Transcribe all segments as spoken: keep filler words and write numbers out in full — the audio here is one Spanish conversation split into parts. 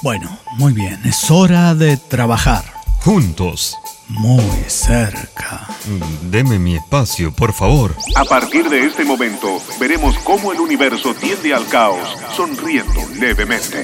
Bueno, muy bien, es hora de trabajar. Juntos. Muy cerca. Deme mi espacio, por favor. A partir de este momento, veremos cómo el universo tiende al caos, sonriendo levemente.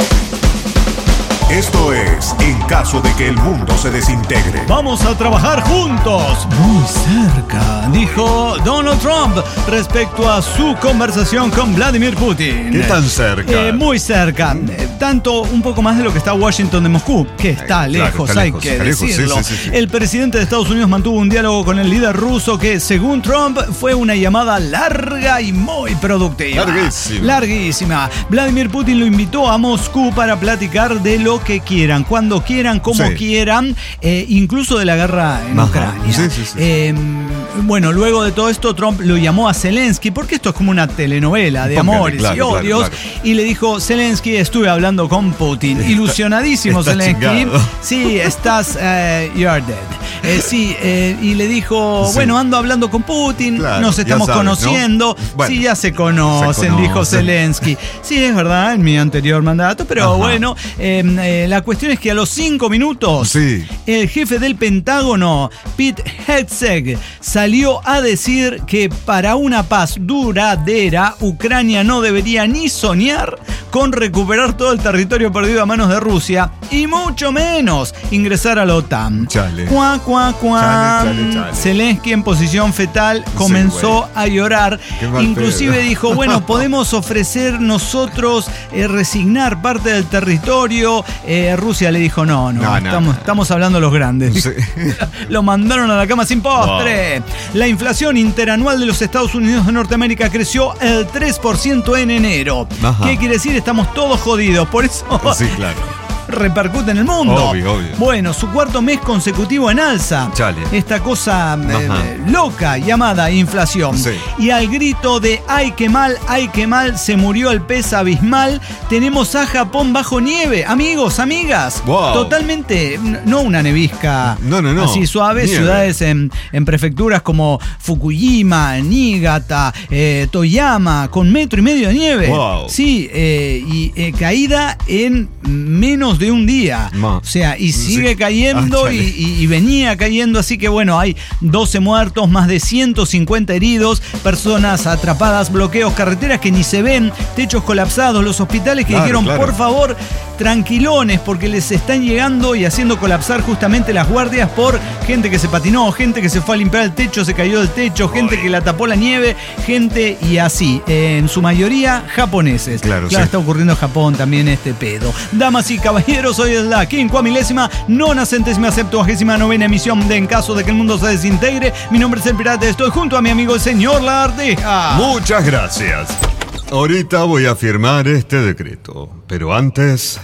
Esto es En caso de que el mundo se desintegre. Vamos a trabajar juntos. Muy cerca, dijo Donald Trump respecto a su conversación con Vladimir Putin. ¿Qué tan cerca? Eh, muy cerca. Eh, tanto un poco más de lo que está Washington de Moscú, que está Eh, lejos, claro, está hay lejos, que está lejos, decirlo. sí, sí, sí, sí. El presidente de Estados Unidos mantuvo un diálogo con el líder ruso que, según Trump, fue una llamada larga y muy productiva. Larguísima. Larguísima. Vladimir Putin lo invitó a Moscú para platicar de lo que quieran, cuando quieran, como Sí. quieran, eh, incluso de la guerra en Ajá. Ucrania. Sí, sí, sí. Eh, bueno, luego de todo esto, Trump lo llamó a Zelensky, porque esto es como una telenovela de Póngale, amores claro, y claro, odios, claro. y le dijo: Zelensky, estuve hablando con Putin. Ilusionadísimo está Zelensky. chingado. Sí, estás, eh, you're dead. Eh, sí, eh, y le dijo: Sí. bueno, ando hablando con Putin, Claro, nos ya estamos sabes, ¿no? conociendo. Bueno, sí, ya se conocen, se dijo conocen. Zelensky. Sí, es verdad, en mi anterior mandato, pero Ajá. bueno, eh, eh, la cuestión es que a los cinco minutos, Sí. el jefe del Pentágono, Pete Hegseth, salió a decir que para una paz duradera, Ucrania no debería ni soñar con recuperar todo el territorio perdido a manos de Rusia y mucho menos ingresar a la OTAN. Chale. Cuá, cuá, cuá. Chale, chale, chale. Zelensky, en posición fetal, comenzó güey. a llorar. Qué mal Inclusive pedo. dijo: bueno, podemos ofrecer nosotros eh, resignar parte del territorio. Eh, Rusia le dijo: no, no, No, no, estamos, no. estamos hablando los grandes. Sí. Lo mandaron a la cama sin postre. La inflación interanual de los Estados Unidos de Norteamérica creció el tres por ciento en enero. Ajá. ¿Qué quiere decir? Estamos todos jodidos. Por eso Sí, claro. repercute en el mundo. Obvio, obvio. Bueno, su cuarto mes consecutivo en alza. Chale. Esta cosa eh, Ajá. loca llamada inflación. Sí. Y al grito de ¡ay, qué mal, ay, qué mal! Se murió el pez abismal. Tenemos a Japón bajo nieve. Amigos, amigas. Wow. Totalmente, n- no una nevisca No, no, no. así suave. Nieve. Ciudades en, en prefecturas como Fukuyama, Niigata, eh, Toyama, con metro y medio de nieve. Wow. Sí, eh, y eh, caída en menos de un día. Ma. O sea, y Sí. sigue cayendo Ah, y, chale. y- y venía cayendo, así que bueno, hay doce muertos, más de ciento cincuenta heridos, personas atrapadas, bloqueos, carreteras que ni se ven, techos colapsados, los hospitales que Claro, dijeron: claro. por favor, tranquilones, porque les están llegando y haciendo colapsar justamente las guardias por gente que se patinó, gente que se fue a limpiar el techo, se cayó del techo, gente que la tapó la nieve, gente y así, eh, en su mayoría japoneses. Claro, sí. está ocurriendo en Japón también este pedo. Damas y caballeros, hoy es la quincuamilésima, nona centésima, septuagésima novena emisión de En caso de que el mundo se desintegre. Mi nombre es El Pirata, estoy junto a mi amigo el señor La Ardija. Muchas gracias. Ahorita voy a firmar este decreto, pero antes...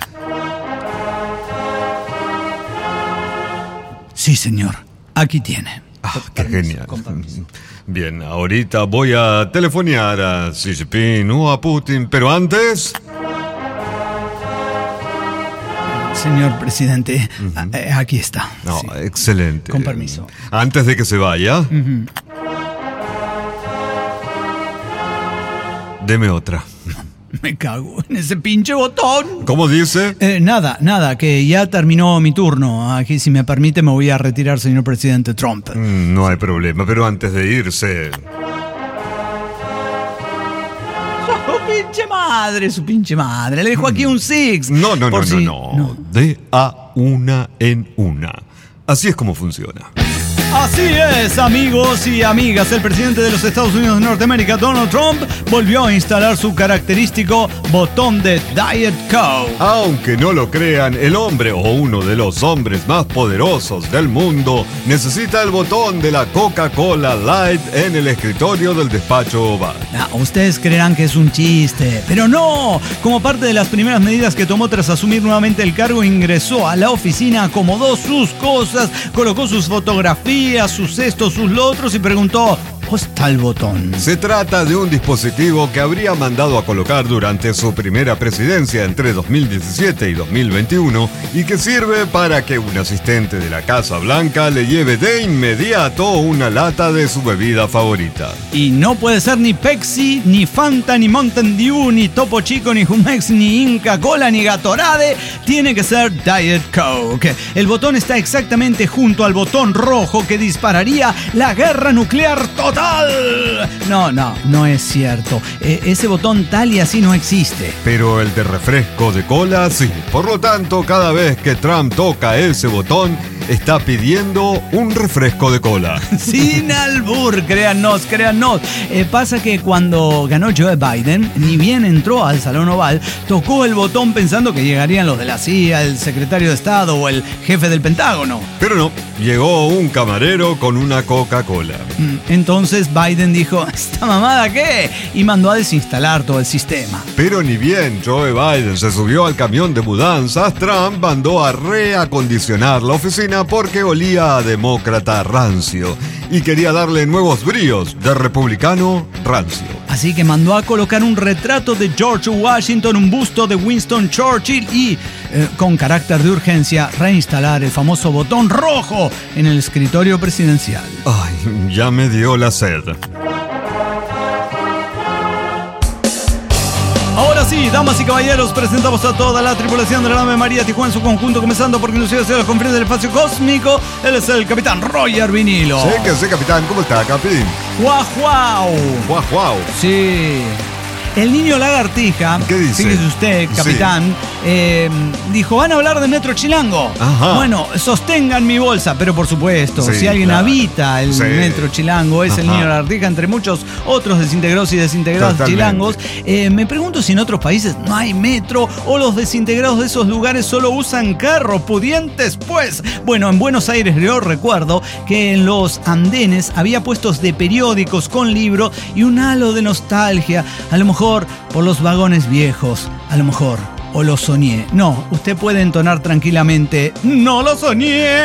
Sí, señor, aquí tiene. Ah, qué genial. Con permiso. Bien, ahorita voy a telefonear a Xi Jinping o a Putin, pero antes... Señor presidente, a- eh, aquí está. No, Sí. excelente. Con permiso. Antes de que se vaya, Ujú. deme otra. Me cago en ese pinche botón. ¿Cómo dice? Eh, nada, nada, que ya terminó mi turno. Aquí, si me permite, me voy a retirar, señor presidente Trump. Mm, No hay problema, pero antes de irse... Su pinche madre, su pinche madre. Le dejo aquí un six. No, no, no, por no, si- no. De a una en una. Así es como funciona. Así es, amigos y amigas. El presidente de los Estados Unidos de Norteamérica, Donald Trump, volvió a instalar su característico botón de Diet Coke. Aunque no lo crean, el hombre o uno de los hombres más poderosos del mundo necesita el botón de la Coca-Cola Light en el escritorio del despacho oval. Ah, ustedes creerán que es un chiste, pero no. Como parte de las primeras medidas que tomó tras asumir nuevamente el cargo, ingresó a la oficina, acomodó sus cosas, colocó sus fotografías abría sus cestos, sus lotros y preguntó: ¿dónde está el botón? Se trata de un dispositivo que habría mandado a colocar durante su primera presidencia entre dos mil diecisiete y dos mil veintiuno y que sirve para que un asistente de la Casa Blanca le lleve de inmediato una lata de su bebida favorita. Y no puede ser ni Pepsi, ni Fanta, ni Mountain Dew, ni Topo Chico, ni Jumex, ni Inca Cola, ni Gatorade. Tiene que ser Diet Coke. El botón está exactamente junto al botón rojo que dispararía la guerra nuclear total. No, no, no es cierto. Eh, ese botón tal y así no existe. Pero el de refresco de cola sí. Por lo tanto, cada vez que Trump toca ese botón, está pidiendo un refresco de cola. Sin albur, créannos, créannos. Eh, pasa que cuando ganó Joe Biden, ni bien entró al Salón Oval, tocó el botón pensando que llegarían los de la C I A, el secretario de Estado o el jefe del Pentágono. Pero no, llegó un camarero con una Coca-Cola. Entonces Biden dijo: ¿esta mamada qué? Y mandó a desinstalar todo el sistema. Pero ni bien Joe Biden se subió al camión de mudanzas, Trump mandó a reacondicionar la oficina porque olía a demócrata rancio y quería darle nuevos bríos de republicano rancio. Así que mandó a colocar un retrato de George Washington, un busto de Winston Churchill y, eh, con carácter de urgencia, reinstalar el famoso botón rojo en el escritorio presidencial. Ay, ya me dio la sed. Ahora sí, damas y caballeros, presentamos a toda la tripulación de la nave María Tijuana en su conjunto, comenzando porque inclusive se los confiere del espacio cósmico. Él es el capitán Roger Vinilo. Sí, que sí, capitán. ¿Cómo está, capitán? ¡Guau, guau! ¡Guau, guau! Sí. El niño lagartija, ¿qué dice? Fíjese usted, capitán, sí. eh, dijo: van a hablar de Metro Chilango. Ajá. Bueno, sostengan mi bolsa, pero por supuesto, sí, si alguien claro. habita el sí. Metro Chilango, es Ajá. el niño lagartija, entre muchos otros desintegrados y desintegrados Totalmente. chilangos. Eh, me pregunto si en otros países no hay metro o los desintegrados de esos lugares solo usan carro, pudientes pues. Bueno, en Buenos Aires yo recuerdo que en los andenes había puestos de periódicos con libros y un halo de nostalgia, a lo mejor por los vagones viejos, a lo mejor, o lo soñé. No, usted puede entonar tranquilamente: no lo soñé.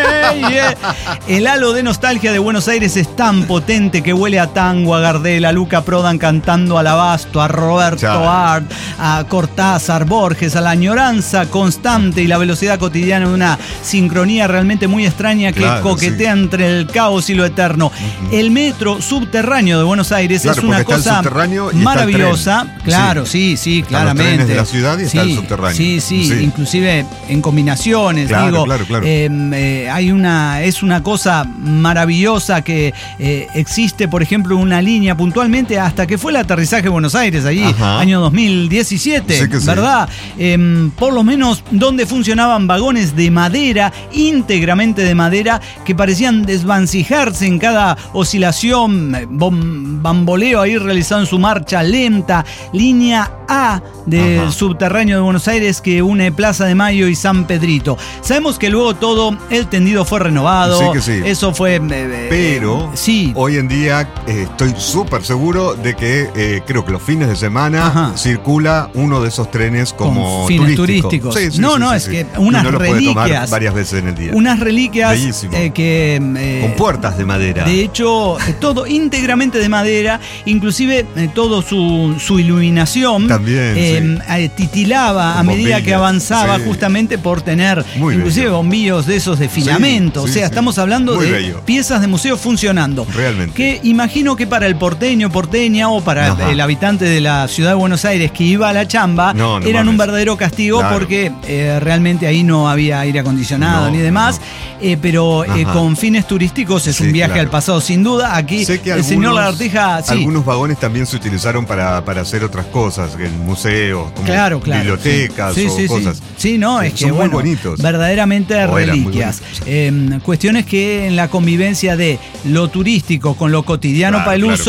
El halo de nostalgia de Buenos Aires es tan potente que huele a tango, a Gardel, a Luca Prodan cantando al Abasto, a Roberto Chao. Art, a Cortázar, Borges, a la añoranza constante y la velocidad cotidiana de una sincronía realmente muy extraña que claro, coquetea sí. entre el caos y lo eterno. Uh-huh. El metro subterráneo de Buenos Aires claro, es una cosa maravillosa. Claro, sí, sí, sí claramente. Los trenes de la ciudad y sí. está el subterráneo. Sí, sí, sí, inclusive en combinaciones, claro, digo, claro, claro. Eh, eh, hay una, es una cosa maravillosa que eh, existe, por ejemplo, una línea puntualmente hasta que fue el aterrizaje de Buenos Aires, allí, Ajá. año dos mil diecisiete, sí ¿verdad? Sí. Eh, por lo menos donde funcionaban vagones de madera, íntegramente de madera, que parecían desvancijarse en cada oscilación, bom, bamboleo ahí realizado en su marcha lenta, línea A del Ajá. subterráneo de Buenos Aires que une Plaza de Mayo y San Pedrito. Sabemos que luego todo el tendido fue renovado. Sí que sí. Eso fue... Eh, Pero sí. hoy en día eh, estoy súper seguro de que eh, creo que los fines de semana Ajá. circula uno de esos trenes como Con fines turístico. turísticos. Sí, sí, no, sí, no, sí, es sí. que unas Uno lo reliquias. puede tomar varias veces en el día. Unas reliquias eh, que... Eh, Con puertas de madera. De hecho, eh, todo íntegramente de madera, inclusive eh, todo su, su iluminación. También, eh, eh, titilaba a medida bombillas, que avanzaba, sí. justamente por tener Muy inclusive bello. bombillos de esos de filamento. Sí, o sea, sí, estamos hablando Muy de bello. piezas de museo funcionando. Realmente. Que imagino que para el porteño, porteña o para Ajá. el habitante de la ciudad de Buenos Aires que iba a la chamba, no, no eran mames. un verdadero castigo claro. porque eh, realmente ahí no había aire acondicionado no, ni demás. No. Eh, pero eh, con fines turísticos es sí, un viaje claro. al pasado, sin duda. Aquí sé que el algunos, señor Lagartija... Sí. Algunos vagones también se utilizaron para, para hacer otras cosas, en museos, como claro, claro, bibliotecas sí. o Sí, cosas. Sí, sí no, es Son que muy bueno, bonitos. verdaderamente o reliquias. Eh, cuestiones que en la convivencia de lo turístico con lo cotidiano claro, para el claro, uso... Claro.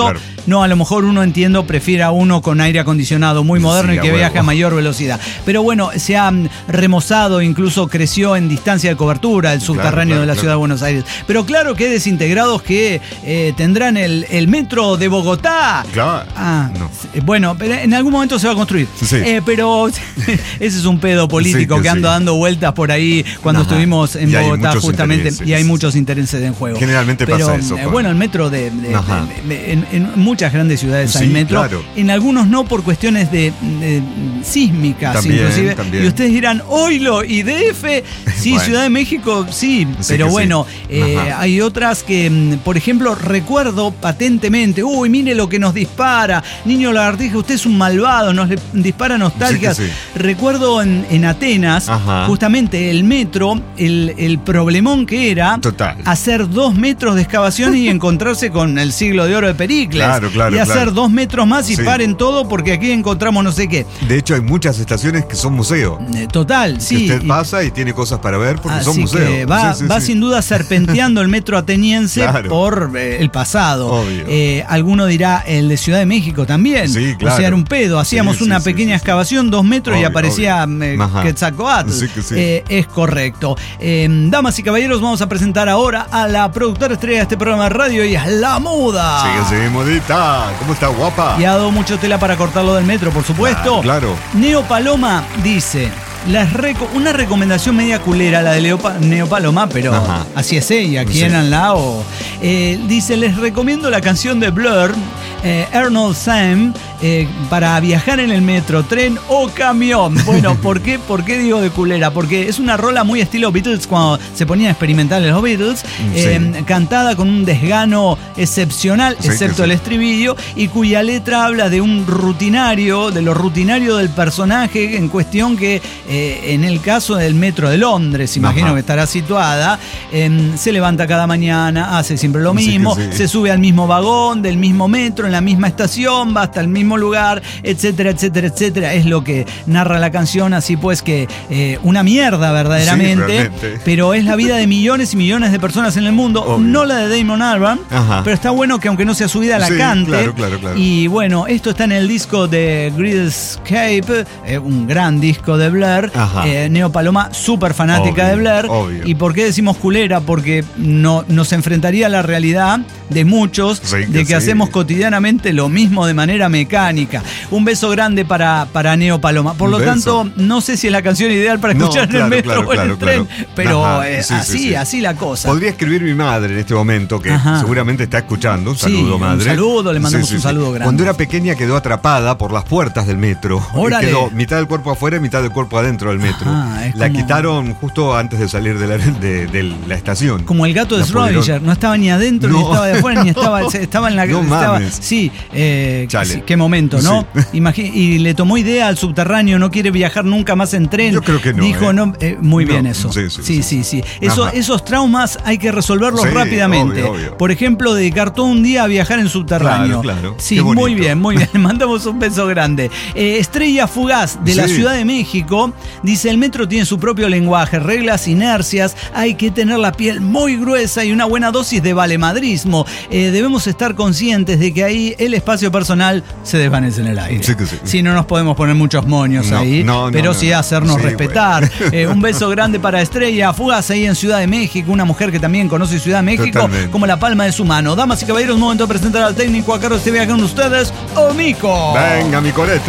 no, a lo mejor uno, entiendo, prefiere a uno con aire acondicionado muy moderno Sí, y que a huevo. viaje a mayor velocidad. Pero bueno, se ha mm, remozado, incluso creció en distancia de cobertura el subterráneo claro, de la claro. ciudad de Buenos Aires. Pero claro que hay desintegrados que eh, tendrán el, el metro de Bogotá. Claro. Ah, No. sí, bueno, pero en algún momento se va a construir. Sí. Eh, pero ese es un pedo político Sí, que que anda sí. dando vueltas por ahí cuando Ajá. estuvimos en Y hay Bogotá muchos justamente, intereses. y hay muchos intereses en juego. Generalmente pero, pasa eso, eh, Juan. bueno, el metro de, de- Ajá. de- de- en, en muchas grandes ciudades hay Sí, metro. claro. En algunos no, por cuestiones de, de sísmicas, También, inclusive. también. Y ustedes dirán, oilo, y D F, sí, Bueno. Ciudad de México, sí, Sí pero que bueno, sí. eh, Ajá. hay otras que, mm, por ejemplo, recuerdo patentemente, uy, mire lo que nos dispara, niño lagartija, usted es un malvado, nos le dispara nostalgias. Sí que sí. Recuerdo en, en Atenas, Ajá. justamente el metro, el, el problemón que era Total. hacer dos metros de excavaciones y encontrarse con el siglo de oro de Pericles. Claro, claro, y hacer claro. dos metros más y Sí. paren todo porque aquí encontramos no sé qué. De hecho, hay muchas estaciones que son museo. Eh, Total, sí. que usted y- pasa y tiene cosas para ver porque son Así museos. que va, Sí, sí, va sí. sin duda serpenteando el metro ateniense Claro. por eh, el pasado. Obvio. Eh, alguno dirá el de Ciudad de México también. Sí, O claro. sea, era un pedo. Hacíamos Sí, una sí, sí, pequeña sí, sí. excavación, dos metros y Obvio, aparecía eh, Ajá. Quetzalcóatl. Sí que sí. Eh, es correcto. Eh, damas y caballeros, vamos a presentar ahora a la productora estrella de este programa de radio y es La Muda. Sigue, sigue, modita. ¿Cómo está, guapa? Y ha dado mucho tela para cortarlo del metro, por supuesto. Claro, claro. Neo Paloma dice, las reco- una recomendación media culera, la de Leo Pa- Neo Paloma, pero Ajá. así es ella, Sí. quiéranla o... Eh, dice, les recomiendo la canción de Blur, eh, Arnold Sam, eh, para viajar en el metro, tren o camión. Bueno, ¿por qué, ¿por qué digo de culera? Porque es una rola muy estilo Beatles, cuando se ponían experimentales los Beatles, eh, Sí. cantada con un desgano excepcional, Sí, excepto que sí. el estribillo, y cuya letra habla de un rutinario, de lo rutinario del personaje en cuestión que, eh, en el caso del metro de Londres, imagino Ajá. que estará situada, em, se levanta cada mañana, hace siempre lo Sí que mismo, sí. se sube al mismo vagón, del mismo metro, en la misma estación, va hasta el mismo lugar, etcétera, etcétera, etcétera. Es lo que narra la canción, así pues que eh, una mierda verdaderamente, Sí, realmente. pero es la vida de millones y millones de personas en el mundo, Obvio. no la de Damon Albarn, Ajá. pero está bueno que aunque no sea subida la Sí, cante. claro, claro, claro. Y bueno, esto está en el disco de Greenscape, eh, un gran disco de Blur. Ajá. Eh, Neo Paloma, súper fanática Obvio, de Blur. obvio. ¿Y por qué decimos culera? Porque no, nos enfrentaría a la realidad de muchos Sí, que de que sí. hacemos cotidianamente lo mismo de manera mecánica. Un beso grande para, para Neo Paloma. Por Un lo beso. tanto, no sé si es la canción ideal para No, escuchar en claro, el metro claro, o en el claro, tren, claro. pero Ajá, eh, sí, sí, así, sí. así la cosa. Podría escribir mi madre en este momento, que Ajá. seguramente está escuchando. Un Sí, saludo, un madre. saludo, le mandamos un saludo grande. Cuando era pequeña quedó atrapada por las puertas del metro. Y Órale. quedó mitad del cuerpo afuera y mitad del cuerpo adentro del metro. Ajá, es la como- quitaron justo antes de salir de la, de, de la estación. Como el gato de La pudieron- Schrödinger, no estaba ni adentro, ni No. estaba de afuera, ni estaba, se- estaba en la No estaba- mames. Sí, eh, Chale. sí, qué momento, ¿no? Sí. Imagi- y le tomó idea al subterráneo, no quiere viajar nunca más en tren. Yo creo que no, Dijo, ¿eh? no, eh, muy No, bien eso. sí, sí, sí, sí. sí. Eso- Ajá. esos traumas hay que resolverlos Sí, rápidamente. obvio, obvio. Por ejemplo, dedicar todo un día a viajar en subterráneo. Claro, claro. Sí, Qué bonito. muy bien, muy bien. Le mandamos un beso grande. Eh, Estrella Fugaz de la Sí. Ciudad de México dice: el metro tiene su propio lenguaje, reglas, inercias. Hay que tener la piel muy gruesa y una buena dosis de valemadrismo. Eh, debemos estar conscientes de que ahí el espacio personal se desvanece en el aire. Sí que sí. Si no nos podemos poner muchos moños No, ahí, no, no, pero no, sí no. hacernos Sí, respetar. bueno. Eh, un beso grande para Estrella Fugaz ahí en Ciudad de México, una mujer que también conoce Ciudad de México Totalmente. como la palma de su mano. Damas y caballeros, momento de presentar al técnico a cargo de este viaje con ustedes, Omico. Venga, mi corete.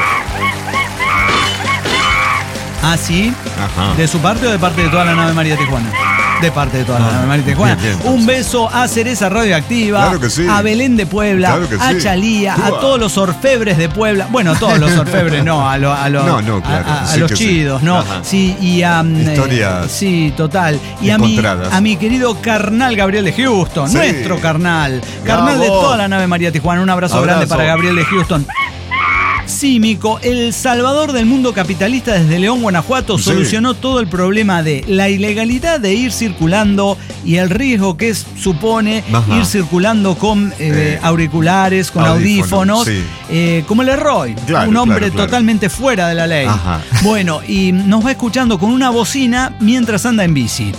Ah, sí. Ajá. ¿De su parte o de parte de toda la nave María Tijuana? De parte de toda la Ah, nave María Tijuana. bien, bien, entonces. Un beso a Cereza Radioactiva, Claro que sí. a Belén de Puebla, Claro que a sí. Chalía, a Uah. todos los orfebres de Puebla. Bueno, todos los orfebres, no, a, lo- a los, No, no, claro, a, a- a sí los que sí. chidos, ¿no? Ajá. Sí, y a. mm, Historias eh, sí, total. Y a mi, encontradas. a mi querido carnal Gabriel de Houston, Sí. nuestro carnal. Carnal de Bravo. toda la nave María Tijuana. Un abrazo, Abrazo. grande para Gabriel de Houston. Símico, el salvador del mundo capitalista desde León, Guanajuato, Sí. solucionó todo el problema de la ilegalidad de ir circulando y el riesgo que es- supone Ajá. ir circulando con eh, Eh, auriculares, con audífonos, audífonos, sí. eh, como el Leroy, Claro, un hombre claro, claro. totalmente fuera de la ley. Ajá. Bueno, y nos va escuchando con una bocina mientras anda en bici. Ah,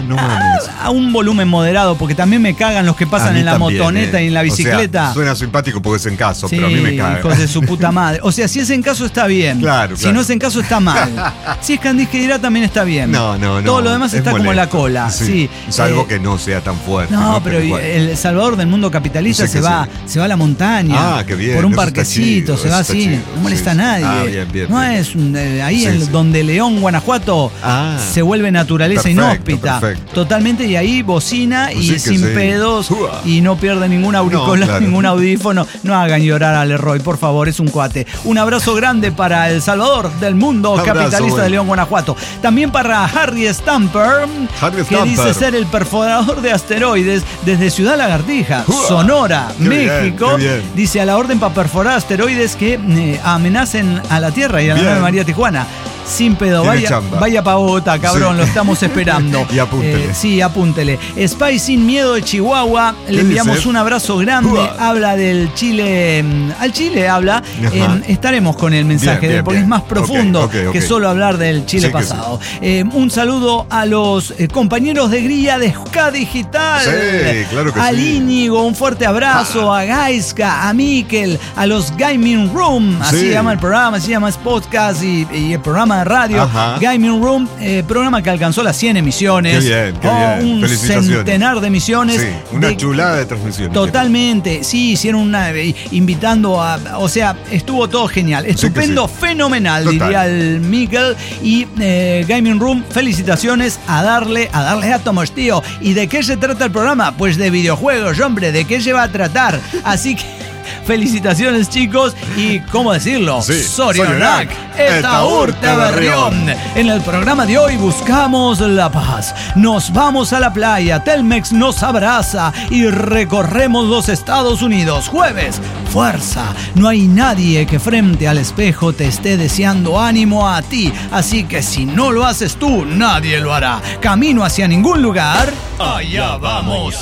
no mames. A, a un volumen moderado, porque también me cagan los que pasan en la también, motoneta eh. y en la bicicleta. O sea, suena simpático porque es en caso, Sí, pero a mí me caga. hijos de su puta madre. O sea, si es en caso está bien. Claro, Si claro. no es en caso está mal. Si es Candice dirá también está bien. No, no, no. Todo lo demás es está como molesto. la cola. Sí. Sí. Salvo Eh, que no sea tan fuerte. No, pero igual. el Salvador del mundo capitalista No sé se qué va, sí. se va a la montaña. Ah, qué bien, por un eso está parquecito, chido, se va eso está así. chido, No molesta sí, a nadie. sí. Ah, bien, bien, no bien. es un, eh, ahí Sí, en sí. donde León, Guanajuato, Ah. se vuelve naturaleza Perfecto, inhóspita. perfecto. Totalmente, y ahí bocina y Sí que sin sí. pedos Ua. y no pierde ningún auricular, No, claro. ningún audífono. No hagan llorar a Leroy, por favor, es un cuate. Un abrazo grande para El Salvador del mundo Abrazo, capitalista güey. de León, Guanajuato. También para Harry Stamper, Harry que Stamper. dice ser el perforador de asteroides desde Ciudad Lagartija, Ua. Sonora, Qué bien, México. qué bien. Dice a la orden para perforar asteroides que eh, amenacen a la Tierra y a la Bien. nave María Tijuana. Sin pedo, Tiene vaya, chamba. vaya pa' Bogotá, cabrón, Sí. lo estamos esperando. Y apúntele. Eh, sí, apúntele. Spy Sin Miedo de Chihuahua, le ¿Qué enviamos dice? un abrazo grande. Ua. Habla del Chile, mm, al Chile habla. Ajá. Eh, estaremos con el mensaje, Bien, bien, porque bien. es más profundo Ok, ok, ok. que solo hablar del Chile Sí que pasado. Eh, un saludo a los eh, compañeros de grilla de Ska Digital. Sí, claro que a sí. Íñigo, un fuerte abrazo. A Gaiska, a Mikel, a los Gaming Room. Así Sí. se llama el programa, así se llama es podcast y, y el programa de radio. Ajá. Gaming Room, eh, programa que alcanzó las cien emisiones. Qué bien, qué Oh, bien. Un Felicitaciones. centenar de emisiones. Sí, una de- chulada de transmisión. Totalmente, sí, hicieron una eh, invitando a, o sea, estuvo todo genial, estupendo, sí. fenomenal, Total. diría el Miguel. Y eh, Gaming Room, felicitaciones, a darle, a darle átomos, tío. ¿Y de qué se trata el programa? Pues de videojuegos, hombre, ¿de qué se va a tratar? Así que felicitaciones, chicos, y ¿cómo decirlo? Sí, Sorionak, Sorionak, eta eta urte urte berrión. berrión. En el programa de hoy buscamos la paz. Nos vamos a la playa, Telmex nos abraza y recorremos los Estados Unidos. Jueves, fuerza. No hay nadie que frente al espejo te esté deseando ánimo a ti. Así que si no lo haces tú, nadie lo hará. Camino hacia ningún lugar. Allá vamos.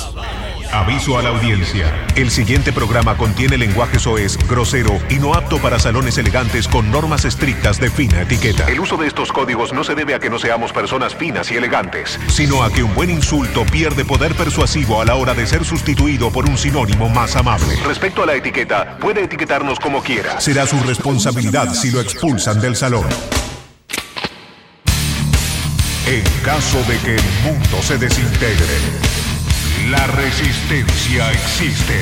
Aviso a la audiencia. El siguiente programa contiene lenguaje soez, grosero y no apto para salones elegantes con normas estrictas de fina etiqueta. El uso de estos códigos no se debe a que no seamos personas finas y elegantes, sino a que un buen insulto pierde poder persuasivo a la hora de ser sustituido por un sinónimo más amable. Respecto a la etiqueta, puede etiquetarnos como quiera. Será su responsabilidad si lo expulsan del salón. En caso de que el mundo se desintegre, la resistencia existe.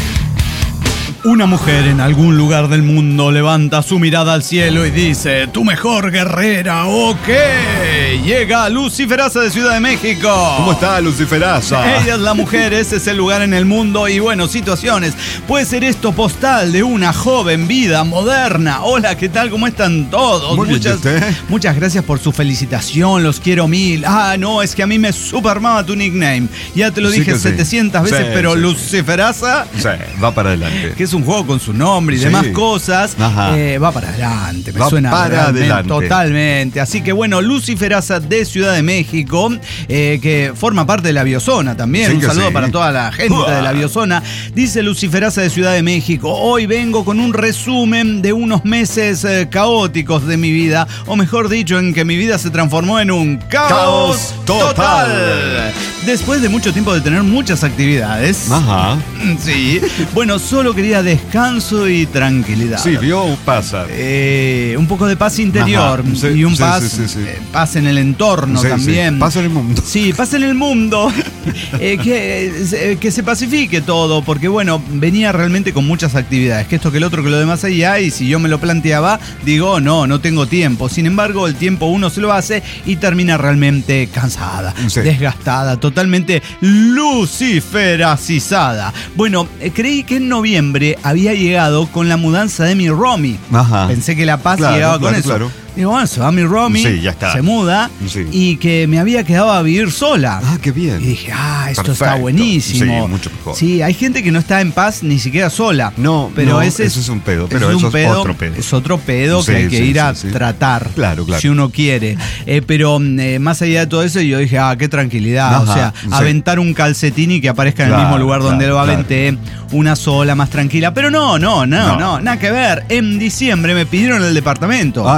Una mujer en algún lugar del mundo levanta su mirada al cielo y dice: tu mejor guerrera, ok. Llega Luciferaza de Ciudad de México. ¿Cómo está, Luciferaza? Ella es la mujer, ese es el lugar en el mundo. Y bueno, situaciones. Puede ser esto postal de una joven vida moderna. Hola, ¿qué tal? ¿Cómo están todos? Muy bien, muchas, ¿y usted? muchas gracias por su felicitación, los quiero mil. Ah, no, es que a mí me supermaba tu nickname. Ya te lo Sí dije que sí. setecientas veces, Sí, pero sí, sí. Luciferaza, Sí, va para adelante. que es un juego con su nombre y Sí. demás cosas, Ajá. eh, va para adelante, me Va suena para realmente, adelante. totalmente. Así que bueno, Luciferaza de Ciudad de México, eh, que forma parte de la Biozona también. Sí Un que saludo sí. para toda la gente Uah. de la Biozona. Dice Luciferaza de Ciudad de México: hoy vengo con un resumen de unos meses eh, caóticos de mi vida, o mejor dicho, en que mi vida se transformó en un caos, Caos total. total. Después de mucho tiempo de tener muchas actividades. Ajá. Sí. Bueno, solo quería descanso y tranquilidad. Sí, vio, pasa. Eh, un poco de paz interior. Ajá, sí, y un sí, paz, sí, sí, sí. eh, paz en el entorno Sí, sí, también. paz en el mundo. Sí, paz en el mundo. Eh, que, eh, que se pacifique todo, porque bueno, venía realmente con muchas actividades. Que esto, que el otro, que lo demás ahí hay. Y si yo me lo planteaba, digo, no, no tengo tiempo. Sin embargo, el tiempo uno se lo hace y termina realmente cansada, Sí. desgastada, totalmente luciferacizada. Bueno, eh, creí que en noviembre había llegado con la mudanza de mi Romy. Ajá. Pensé que la paz Claro, llegaba con claro, eso. claro. Digo, bueno, se va mi Romy, Sí, ya está. se muda, Sí. y que me había quedado a vivir sola. Ah, qué bien. Y dije, ah, esto está Perfecto. buenísimo. Sí, mucho mejor. Sí, hay gente que no está en paz ni siquiera sola. No, pero no, ese eso es un pedo, pero es eso un es otro pedo. Es otro pedo Sí, que hay que sí, ir sí, a sí. tratar. Claro, claro. Si uno quiere. Eh, pero eh, más allá de todo eso, yo dije, ah, qué tranquilidad. Ajá, o sea, sí. aventar un calcetín y que aparezca en el Claro, mismo lugar donde claro, lo claro. aventé, una sola, más tranquila. Pero no, no, no, no, No. nada que ver. En diciembre me pidieron el departamento. Ah, chale.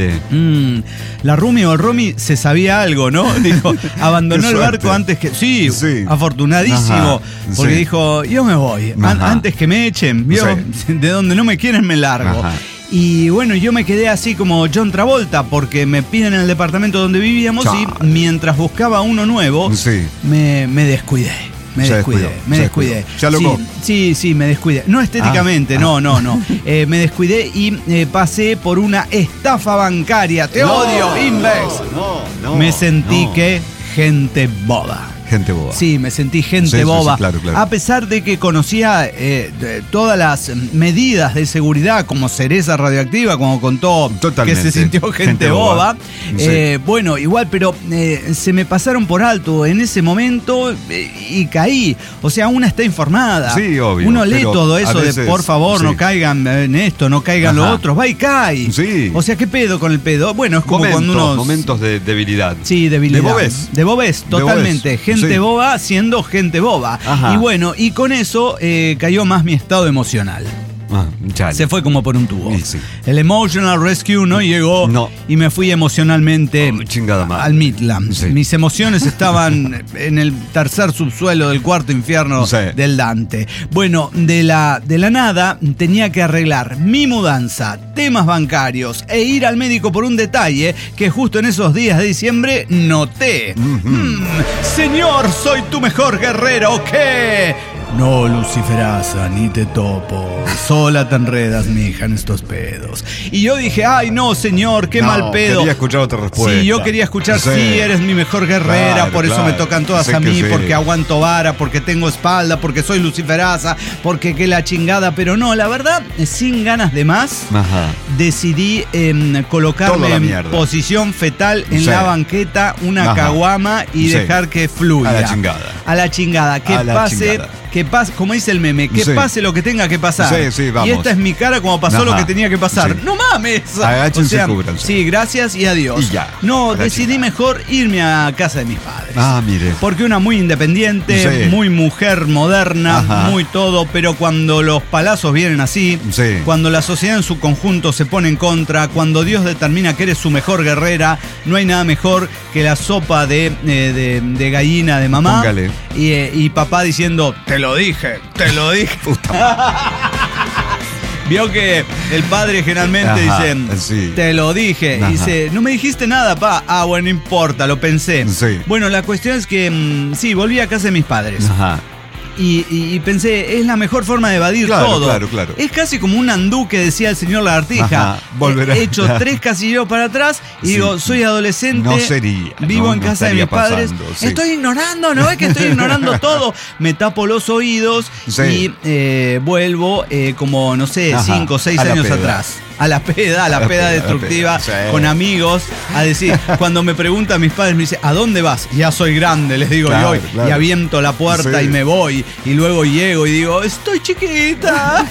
Mm, la Rumi o el Romy se sabía algo, ¿no? Dijo, abandonó el barco antes que... Sí, sí. afortunadísimo. Ajá, porque sí. dijo, yo me voy. An- antes que me echen, ¿vio? Sí. De donde no me quieren me largo. Ajá. Y bueno, yo me quedé así como John Travolta, porque me piden en el departamento donde vivíamos Chale. y mientras buscaba uno nuevo, sí. me, me descuidé. Me se descuidé, descuidó, me descuidé. ¿Ya locó? Sí, sí, sí, me descuidé. No estéticamente, ah, no, ah. no, no. Eh, me descuidé y eh, pasé por una estafa bancaria. ¡Te no, odio, Invex! No, no, me sentí no. que gente boba. Gente boba. Sí, me sentí gente sí, boba. Sí, sí, claro, claro. A pesar de que conocía eh, de, todas las medidas de seguridad, como cereza radioactiva, como contó Totalmente. que se sintió gente, gente boba. boba. Eh, sí. Bueno, igual, pero eh, se me pasaron por alto en ese momento eh, y caí. O sea, una está informada. Sí, obvio. Uno lee todo eso veces, de por favor, sí. no caigan en esto, no caigan Ajá. los otros. Va y cae. Sí. O sea, ¿qué pedo con el pedo? Bueno, es como momentos, cuando uno. Momentos de debilidad. Sí, debilidad. De bobés. De bobés, totalmente. De bobés. Gente Gente sí. boba siendo gente boba. Ajá. Y bueno, y con eso eh, cayó más mi estado emocional. Ah, se fue como por un tubo. Sí, sí. El Emotional Rescue no llegó no. y me fui emocionalmente oh, al Midland. Sí. Mis emociones estaban en el tercer subsuelo del cuarto infierno sí. del Dante. Bueno, de la, de la nada tenía que arreglar mi mudanza, temas bancarios e ir al médico por un detalle que justo en esos días de diciembre noté. Mm-hmm. Mm, señor, soy tu mejor guerrero, ¿qué? No, Luciferaza, ni te topo. Sola te enredas, mija, en estos pedos. Y yo dije, ay, no, señor, qué no, mal pedo. quería escuchar otra respuesta. Sí, yo quería escuchar, sí, sí eres mi mejor guerrera, claro, por eso claro. me tocan todas sé a mí, sí. porque aguanto vara, porque tengo espalda, porque soy Luciferaza, porque que la chingada. Pero no, la verdad, sin ganas de más, Ajá. decidí eh, colocarme en mierda. posición fetal en sí. la banqueta, una Ajá. caguama y sí. dejar que fluya. A la chingada. A la chingada. Que a la pase... chingada. Que pase, como dice el meme, que sí. pase lo que tenga que pasar. Sí, sí, vamos. Y esta es mi cara como pasó Ajá. lo que tenía que pasar. Sí. ¡No mames! Agáchense, o sea, cúbranse. Sí, gracias y adiós. Y ya. No, decidí chingada. mejor irme a casa de mis padres. Ah, mire. Porque una muy independiente, sí. muy mujer moderna, Ajá. muy todo, pero cuando los palazos vienen así, sí. cuando la sociedad en su conjunto se pone en contra, cuando Dios determina que eres su mejor guerrera, no hay nada mejor que la sopa de, de, de, de gallina de mamá. Póngale. Y, y papá diciendo, te lo dije. Te lo dije. Vio que el padre generalmente Ajá, dice, sí. te lo dije. Ajá. Y dice, no me dijiste nada, pa. Ah, bueno, no importa, lo pensé. Sí. Bueno, la cuestión es que, mmm, sí, volví a casa de mis padres. Ajá. Y, y, y pensé, es la mejor forma de evadir claro, todo. Claro, claro. Es casi como un andú que decía el señor Lagartija. Ajá, volverá. He hecho tres casilleros para atrás y sí. digo, soy adolescente. No sería. Vivo no, en no casa de mis padres. Pasando, sí. Estoy ignorando, ¿no es que estoy ignorando todo? Me tapo los oídos sí. y eh, vuelvo eh, como, no sé, Ajá, cinco o seis años atrás. A la peda, a la, a la peda, peda destructiva, la peda. Sí. Con amigos, a decir, cuando me preguntan mis padres, me dicen, ¿a dónde vas? Ya soy grande, les digo claro, yo, claro. y aviento la puerta sí. y me voy, y luego llego y digo, estoy chiquita.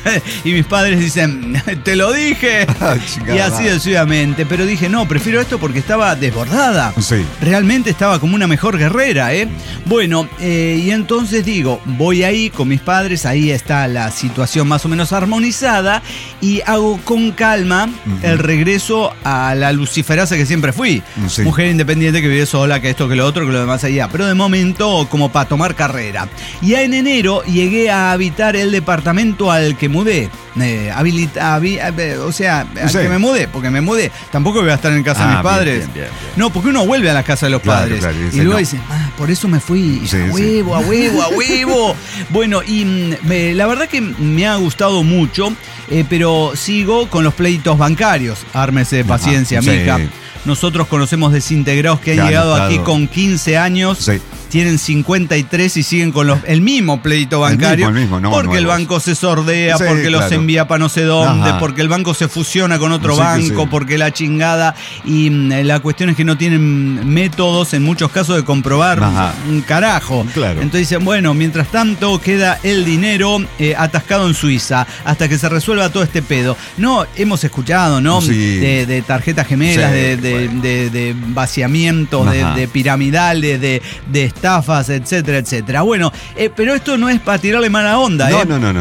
Y mis padres dicen, te lo dije. Y así decididamente. Pero dije, no, prefiero esto porque estaba desbordada. Sí. Realmente estaba como una mejor guerrera, ¿eh? Bueno, eh, y entonces digo, voy ahí con mis padres, ahí está la situación más o menos armonizada, y hago con calma uh-huh. el regreso a la luciferaza que siempre fui. Sí. Mujer independiente que vive sola, que esto, que lo otro, que lo demás allá. Pero de momento, como para tomar carrera. Y en enero llegué a habitar el departamento al que mudé. Eh, habilita, habi, o sea, al sí. que me mudé, porque me mudé. Tampoco voy a estar en casa ah, de mis padres. Bien, bien, bien, bien. No, porque uno vuelve a la casa de los claro, padres. Claro, y, dice, y luego no. dice, ah, por eso me fui. Sí, a huevo, sí. a huevo, a huevo. Bueno, y me, la verdad que me ha gustado mucho, eh, pero sigo con los pleitos bancarios. Ármese de paciencia, Ajá, mija. Sí. Nosotros conocemos desintegrados que han ya llegado aquí con quince años. Sí. Tienen cincuenta y tres y siguen con los, el mismo pleito bancario. El mismo, el mismo, no, porque nuevos. El banco se sordea, sí, porque claro. los envía para no sé dónde, Ajá. porque el banco se fusiona con otro sí, banco, sí. porque la chingada. Y la cuestión es que no tienen métodos, en muchos casos, de comprobar Ajá. un carajo. Claro. Entonces dicen, bueno, mientras tanto queda el dinero eh, atascado en Suiza hasta que se resuelva todo este pedo. No, hemos escuchado, ¿no? Sí. De, de tarjetas gemelas, sí, de, de, bueno. de, de, de vaciamientos, de, de piramidales, de, de estafas, etcétera, etcétera. Bueno, eh, pero esto no es para tirarle mala onda, no, ¿eh? No, no, no.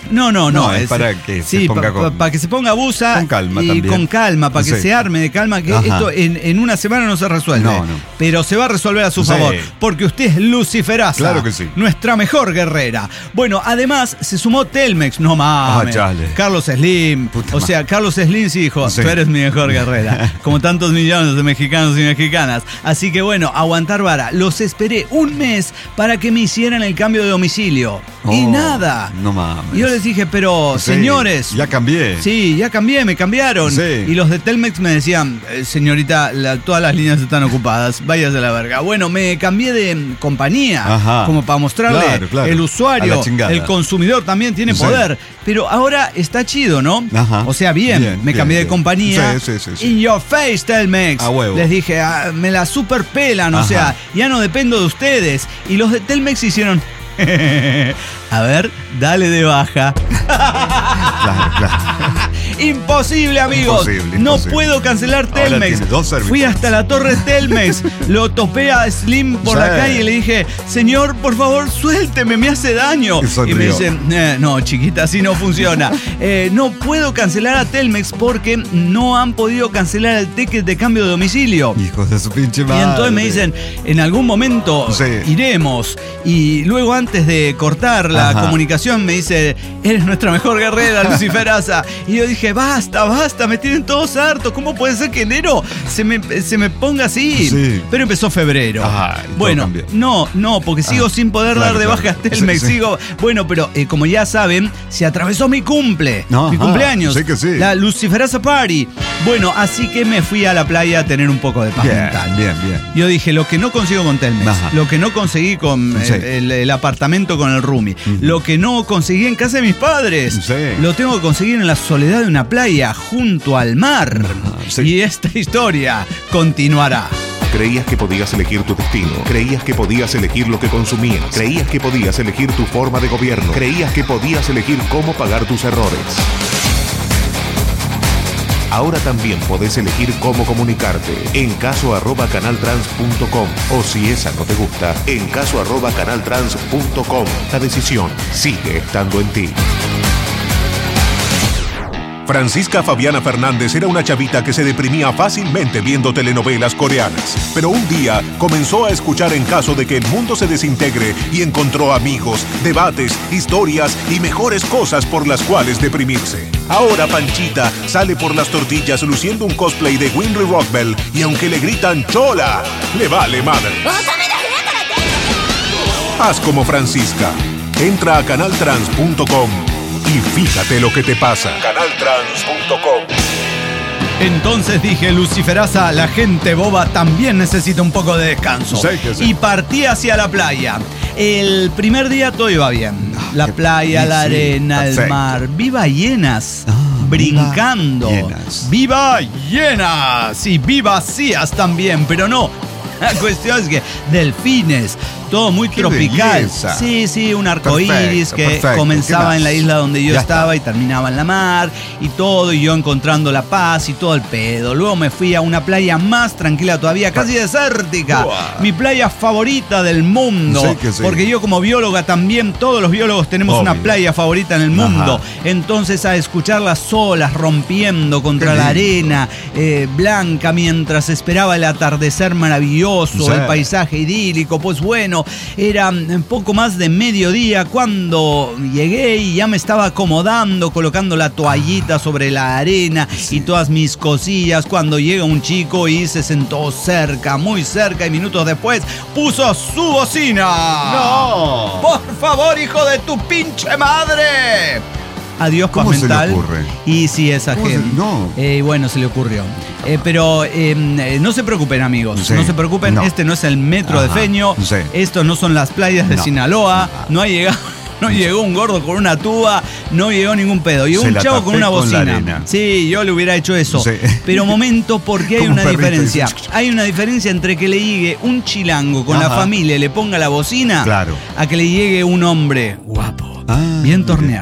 No, no, no. No, es es- para que se sí, ponga pa- pa- con- para que se ponga busa. con calma y también. con calma, para que Sí. se arme de calma, que Ajá. esto en, en una semana no se resuelve. No, no. Pero se va a resolver a su Sí. favor. Porque usted es Luciferaza. Claro que sí. Nuestra mejor guerrera. Bueno, además se sumó Telmex. No mames. Ah, chale. Carlos Slim. Puta o sea, Carlos Slim sí dijo, Sí. tú eres mi mejor guerrera. Como tantos millones de mexicanos y mexicanas. Así que bueno, aguantar vara. Los esperé un mes para que me hicieran el cambio de domicilio. y Oh, nada. no mames. Y yo les dije, pero Sí, señores. ya cambié. Sí, ya cambié, me cambiaron. Sí. Y los de Telmex me decían, eh, señorita, la- todas las líneas están ocupadas, váyase a la verga. Bueno, me cambié de mm, compañía, Ajá. como para mostrarle Claro, claro. el A usuario, la chingada. el consumidor también tiene Sí. poder. Pero ahora está chido, ¿no? Ajá. O sea, bien, Bien, me bien, cambié de bien. compañía. Sí, sí, sí, sí. In your face, Telmex. A huevo. Les dije, ah, me la super pelan, o Ajá. sea, ya no dependo de ustedes. Y los de Telmex hicieron... A ver, dale de baja. Claro, claro. Imposible, amigos. Imposible, no imposible. puedo cancelar Ahora Telmex. tiene dos servicios. Fui hasta la torre Telmex. Lo topé a Slim por Sí. la calle y le dije, señor, por favor, suélteme, me hace daño. Y sonrió. me dice, "Eh, no, chiquita, así no funciona. Eh, no puedo cancelar a Telmex porque no han podido cancelar el ticket de cambio de domicilio. Hijos de su pinche Y madre. entonces me dicen, en algún momento Sí. iremos. Y luego antes de cortar la Ajá. comunicación me dice, eres nuestra mejor guerrera, Luciferaza. Y yo dije, basta, basta, me tienen todos hartos. ¿Cómo puede ser que enero se me, se me ponga así? Sí. Pero empezó febrero. Ajá, y todo bueno, cambió. no, no, porque sigo Ah, sin poder claro, dar de claro. baja a Telmex. Sí, sí. Sigo, bueno, pero eh, como ya saben, se atravesó mi cumple. No, mi ajá, cumpleaños. sí que sí. La Luciferaza Party. Bueno, así que me fui a la playa a tener un poco de paz Bien, mental. bien, bien. Yo dije, lo que no consigo con Telmex, Ajá. lo que no conseguí con eh, Sí. el, el apartamento con el roomie, lo que no conseguí en casa de mis padres, Sí. lo tengo que conseguir en la soledad de una playa junto al mar. sí. Y esta historia continuará. Creías que podías elegir tu destino. Creías que podías elegir lo que consumías. Creías que podías elegir tu forma de gobierno. Creías que podías elegir cómo pagar tus errores. Ahora también podés elegir cómo comunicarte en caso arroba canaltrans punto com o si esa no te gusta, en caso arroba canaltrans punto com. La decisión sigue estando en ti. Francisca Fabiana Fernández era una chavita que se deprimía fácilmente viendo telenovelas coreanas. Pero un día comenzó a escuchar En caso de que el mundo se desintegre y encontró amigos, debates, historias y mejores cosas por las cuales deprimirse. Ahora Panchita sale por las tortillas luciendo un cosplay de Winry Rockbell y aunque le gritan ¡Chola!, le vale madre. Haz como Francisca. Entra a canaltrans punto com y fíjate lo que te pasa. canaltrans punto com. Entonces dije, Luciferaza, la gente boba también necesita un poco de descanso. Sí, que sí. Y partí hacia la playa. El primer día todo iba bien. La qué playa, bien, la sí, arena, el perfecto. mar. Vi ballenas Ah, brincando. vi ballenas. Vi ballenas. Y vi vacías también, pero no. La cuestión es que delfines, todo muy Qué tropical. belleza. Sí, sí, un arco iris Perfecto, que perfecto. comenzaba ¿Qué más? en la isla donde yo Ya estaba está. y terminaba en la mar y todo, y yo encontrando la paz y todo el pedo. Luego me fui a una playa más tranquila todavía, casi desértica. Uah. Mi playa favorita del mundo. Sí que sí. Porque yo como bióloga también, todos los biólogos tenemos Obvio. una playa favorita en el mundo. Ajá. Entonces a escuchar las olas rompiendo contra Qué la lindo. arena eh, blanca mientras esperaba el atardecer maravilloso, Sí. el paisaje idílico, pues bueno, era un poco más de mediodía cuando llegué y ya me estaba acomodando, colocando la toallita sobre la arena y todas mis cosillas, cuando llega un chico y se sentó cerca, muy cerca, y minutos después puso su bocina. ¡No! ¡Por favor, hijo de tu pinche madre! Adiós, ¿Cómo paz se le mental. ocurre? Y sí, esa ¿Cómo se- gente. no? Eh, bueno, se le ocurrió. Eh, pero eh, eh, no se preocupen, amigos. Sí. No se preocupen. No. Este no es el metro de Ajá. Feño. Sí. Estos no son las playas de No. Sinaloa. No ha llegado. No llegó un gordo con una tuba, no llegó ningún pedo. Llegó Se un la chavo tapé con una con la bocina. arena. Sí, yo le hubiera hecho eso. Sí. Pero momento, porque hay Como un una perrito, diferencia. dice. Hay una diferencia entre que le llegue un chilango con la Ajá. familia y le ponga la bocina, Claro. a que le llegue un hombre guapo, Ah, bien mire. torneado,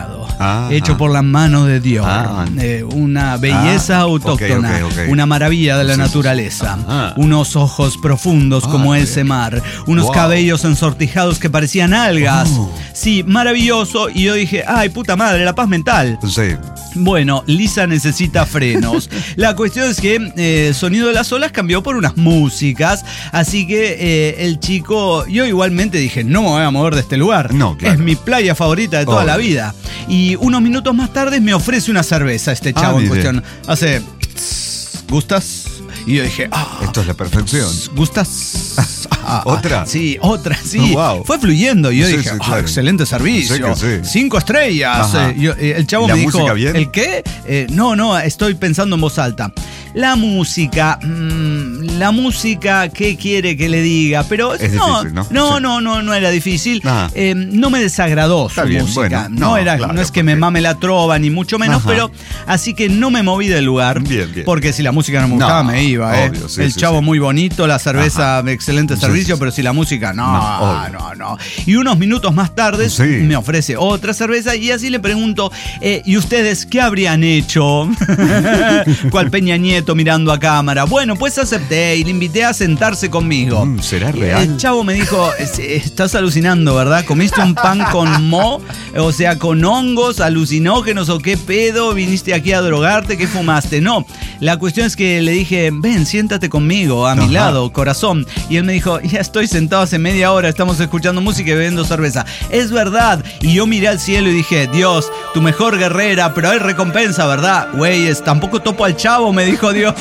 Ah, hecho ah. por la mano de Dios. Ah. Eh, una belleza Ah, autóctona, ok, ok, ok. una maravilla de la Sí, naturaleza, ah. unos ojos profundos Ah, como bien. ese mar, unos Wow. cabellos ensortijados que parecían algas. Oh. Sí, maravilloso. Y yo dije, ay, puta madre, la paz mental. Sí. Bueno, Lisa necesita frenos. La cuestión es que eh, el sonido de las olas cambió por unas músicas, así que eh, el chico, yo igualmente dije, no me voy a mover de este lugar. No, claro. Es mi playa favorita de toda Obvio. la vida. Y unos minutos más tarde me ofrece una cerveza este Ah, chavo en mire. cuestión. Hace, ¿gustas? Y yo dije, ah, Esto es la perfección. ¿gustas? Ah, ¿Otra? Sí, otra, sí. Wow. Fue fluyendo. Y yo Sí, dije, sí, ah, claro. excelente servicio. Sí que sí. Cinco estrellas. Ajá. Eh, yo- eh, el chavo ¿La me dijo, música bien? ¿el qué? Eh, no, no, estoy pensando en voz alta. La música, mmm, la música, ¿qué quiere que le diga? Pero Es no, difícil, ¿no? no, Sí. no, no, no era difícil. Ah. Eh, no me desagradó Está su bien, música. bueno, no, no, era, claro, no es que me porque- mame la trova, ni mucho menos, Ajá. pero así que no me moví del lugar. Bien, bien. Porque si la música no me gustaba, No, me iba. ¿eh? obvio, sí, el sí, chavo sí. muy bonito, la cerveza, Ajá. excelente Sí, servicio, sí, sí. pero si la música, no, No, obvio. no, no. Y unos minutos más tarde Sí. me ofrece otra cerveza y así le pregunto, eh, ¿y ustedes qué habrían hecho? ¿Cuál Peña Nieto mirando a cámara? Bueno, pues acepté y le invité a sentarse conmigo. Mm, ¿será Y real? el chavo me dijo, "Es- estás alucinando, ¿verdad? ¿Comiste un pan con mo? O sea, con hongos, alucinógenos o qué pedo, viniste aquí a drogarte, ¿qué fumaste? No, la cuestión es que le dije, ven, siéntate conmigo, a mi Ajá. lado, corazón. Y él me dijo, ya estoy sentado hace media hora, estamos escuchando música y bebiendo cerveza. Es verdad. Y yo miré al cielo y dije, Dios, tu mejor guerrera, pero hay recompensa, ¿verdad? Güeyes, tampoco topo al chavo, me dijo Dios.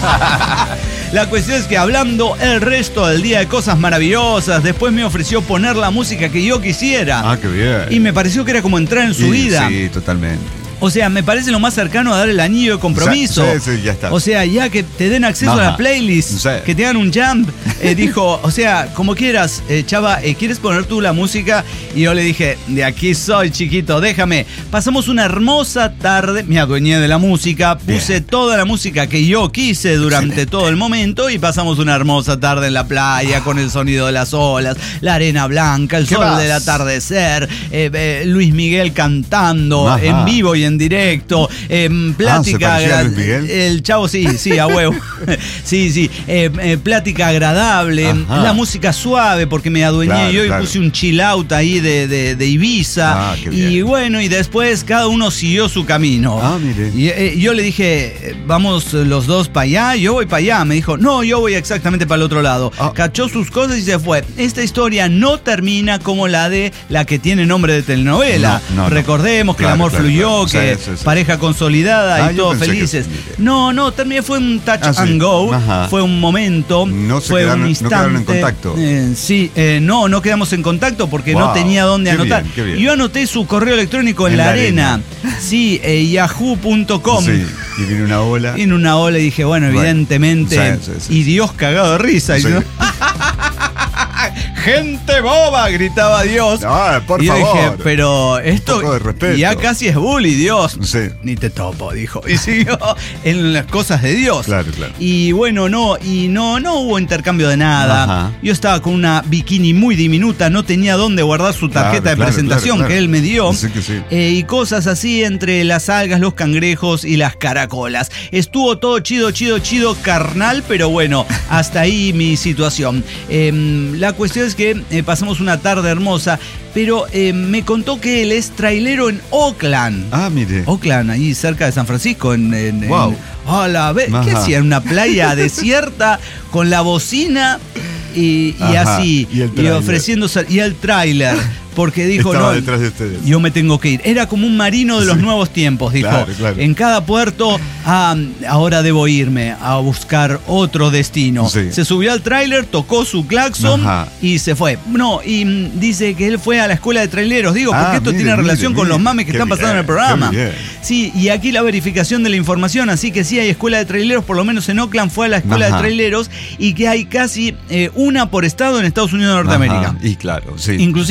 La cuestión es que hablando el resto del día de cosas maravillosas, después me ofreció poner la música que yo quisiera. Ah, qué bien. Y me pareció que era como entrar en su Sí, vida. Sí, totalmente. O sea, me parece lo más cercano a dar el anillo de compromiso. Sí, sí, ya está. O sea, ya que te den acceso Ajá. a la playlist, Sí. que te hagan un jump, eh, dijo, o sea, como quieras, eh, chava, eh, ¿quieres poner tú la música? Y yo le dije, de aquí soy, chiquito, déjame. Pasamos una hermosa tarde, me adueñé de la música, puse Bien. toda la música que yo quise durante Excelente. todo el momento y pasamos una hermosa tarde en la playa con el sonido de las olas, la arena blanca, el ¿Qué sol más? del atardecer, eh, eh, Luis Miguel cantando Ajá. en vivo y en directo. Eh, plática Ah, ¿se parecía a agra- Luis Miguel? El chavo, sí, sí, a huevo. sí, sí. Eh, eh, plática agradable. Ajá. La música suave, porque me adueñé Claro, yo y claro. puse un chill out ahí de, de, de Ibiza. Ah, qué y bien. bueno, y después cada uno siguió su camino. Ah, mire. Y eh, yo le dije, eh, vamos los dos para allá, yo voy para allá. Me dijo, no, yo voy exactamente para el otro lado. Ah. Cachó sus cosas y se fue. Esta historia no termina como la de la que tiene nombre de telenovela. No, no, no. Recordemos que Claro, el amor claro, fluyó, claro. que Sí, sí, sí. pareja consolidada Ah, y yo todos pensé que felices. sí, mire. No, no, también fue un touch Ah, sí. and go. Ajá. Fue un momento. No se fue quedaron- un no instante. quedaron en contacto. Eh, sí, eh, no, no quedamos en contacto porque no Wow, tenía dónde qué anotar. bien, qué bien. Yo anoté su correo electrónico en, En la, la arena. arena. Sí, eh, yahoo punto com. Sí, y vino una ola. En una ola y dije, bueno, Bueno, evidentemente. sí, sí, sí. Y Dios cagado de risa. Y Sí. yo, ¡gente boba! Gritaba Dios. Ah, por y yo favor. dije, pero esto poco de respeto. ya casi es bully, Dios. Sí. Ni te topo, dijo. Y siguió en las cosas de Dios. Claro, claro. Y bueno, no, y no, no hubo intercambio de nada. Ajá. Yo estaba con una bikini muy diminuta, no tenía dónde guardar su tarjeta Claro, de claro, presentación claro, claro. que él me dio. Sí que sí. Eh, y cosas así entre las algas, los cangrejos y las caracolas. Estuvo todo chido, chido, chido, carnal, pero bueno, hasta ahí mi situación. Eh, la cuestión es que eh, pasamos una tarde hermosa, pero eh, me contó que él es trailero en Oakland. Ah, mire. Oakland, ahí cerca de San Francisco, en... en- en- Wow. Hola, ve- ¿qué Ajá. hacía? En una playa desierta con la bocina y, y Ajá, así, y el y tráiler. ofreciendo... sal- Y el tráiler, porque dijo, Estaba no, detrás de ustedes. yo me tengo que ir. Era como un marino de los Sí. nuevos tiempos, dijo. Claro, claro. En cada puerto, ah, ahora debo irme a buscar otro destino. Sí. Se subió al tráiler, tocó su claxon Ajá. y se fue. No, y mm, dice que él fue a la escuela de traileros. Digo, porque Ah, esto mire, tiene mire, relación con mire. los mames que Qué están pasando en el bien, programa. qué bien. Sí, y aquí la verificación de la información, así que sí hay escuela de traileros, por lo menos en Oakland fue a la escuela Ajá. de traileros y que hay casi eh, una por estado en Estados Unidos de Norteamérica. Ajá. Y claro, sí. Inclusive en Están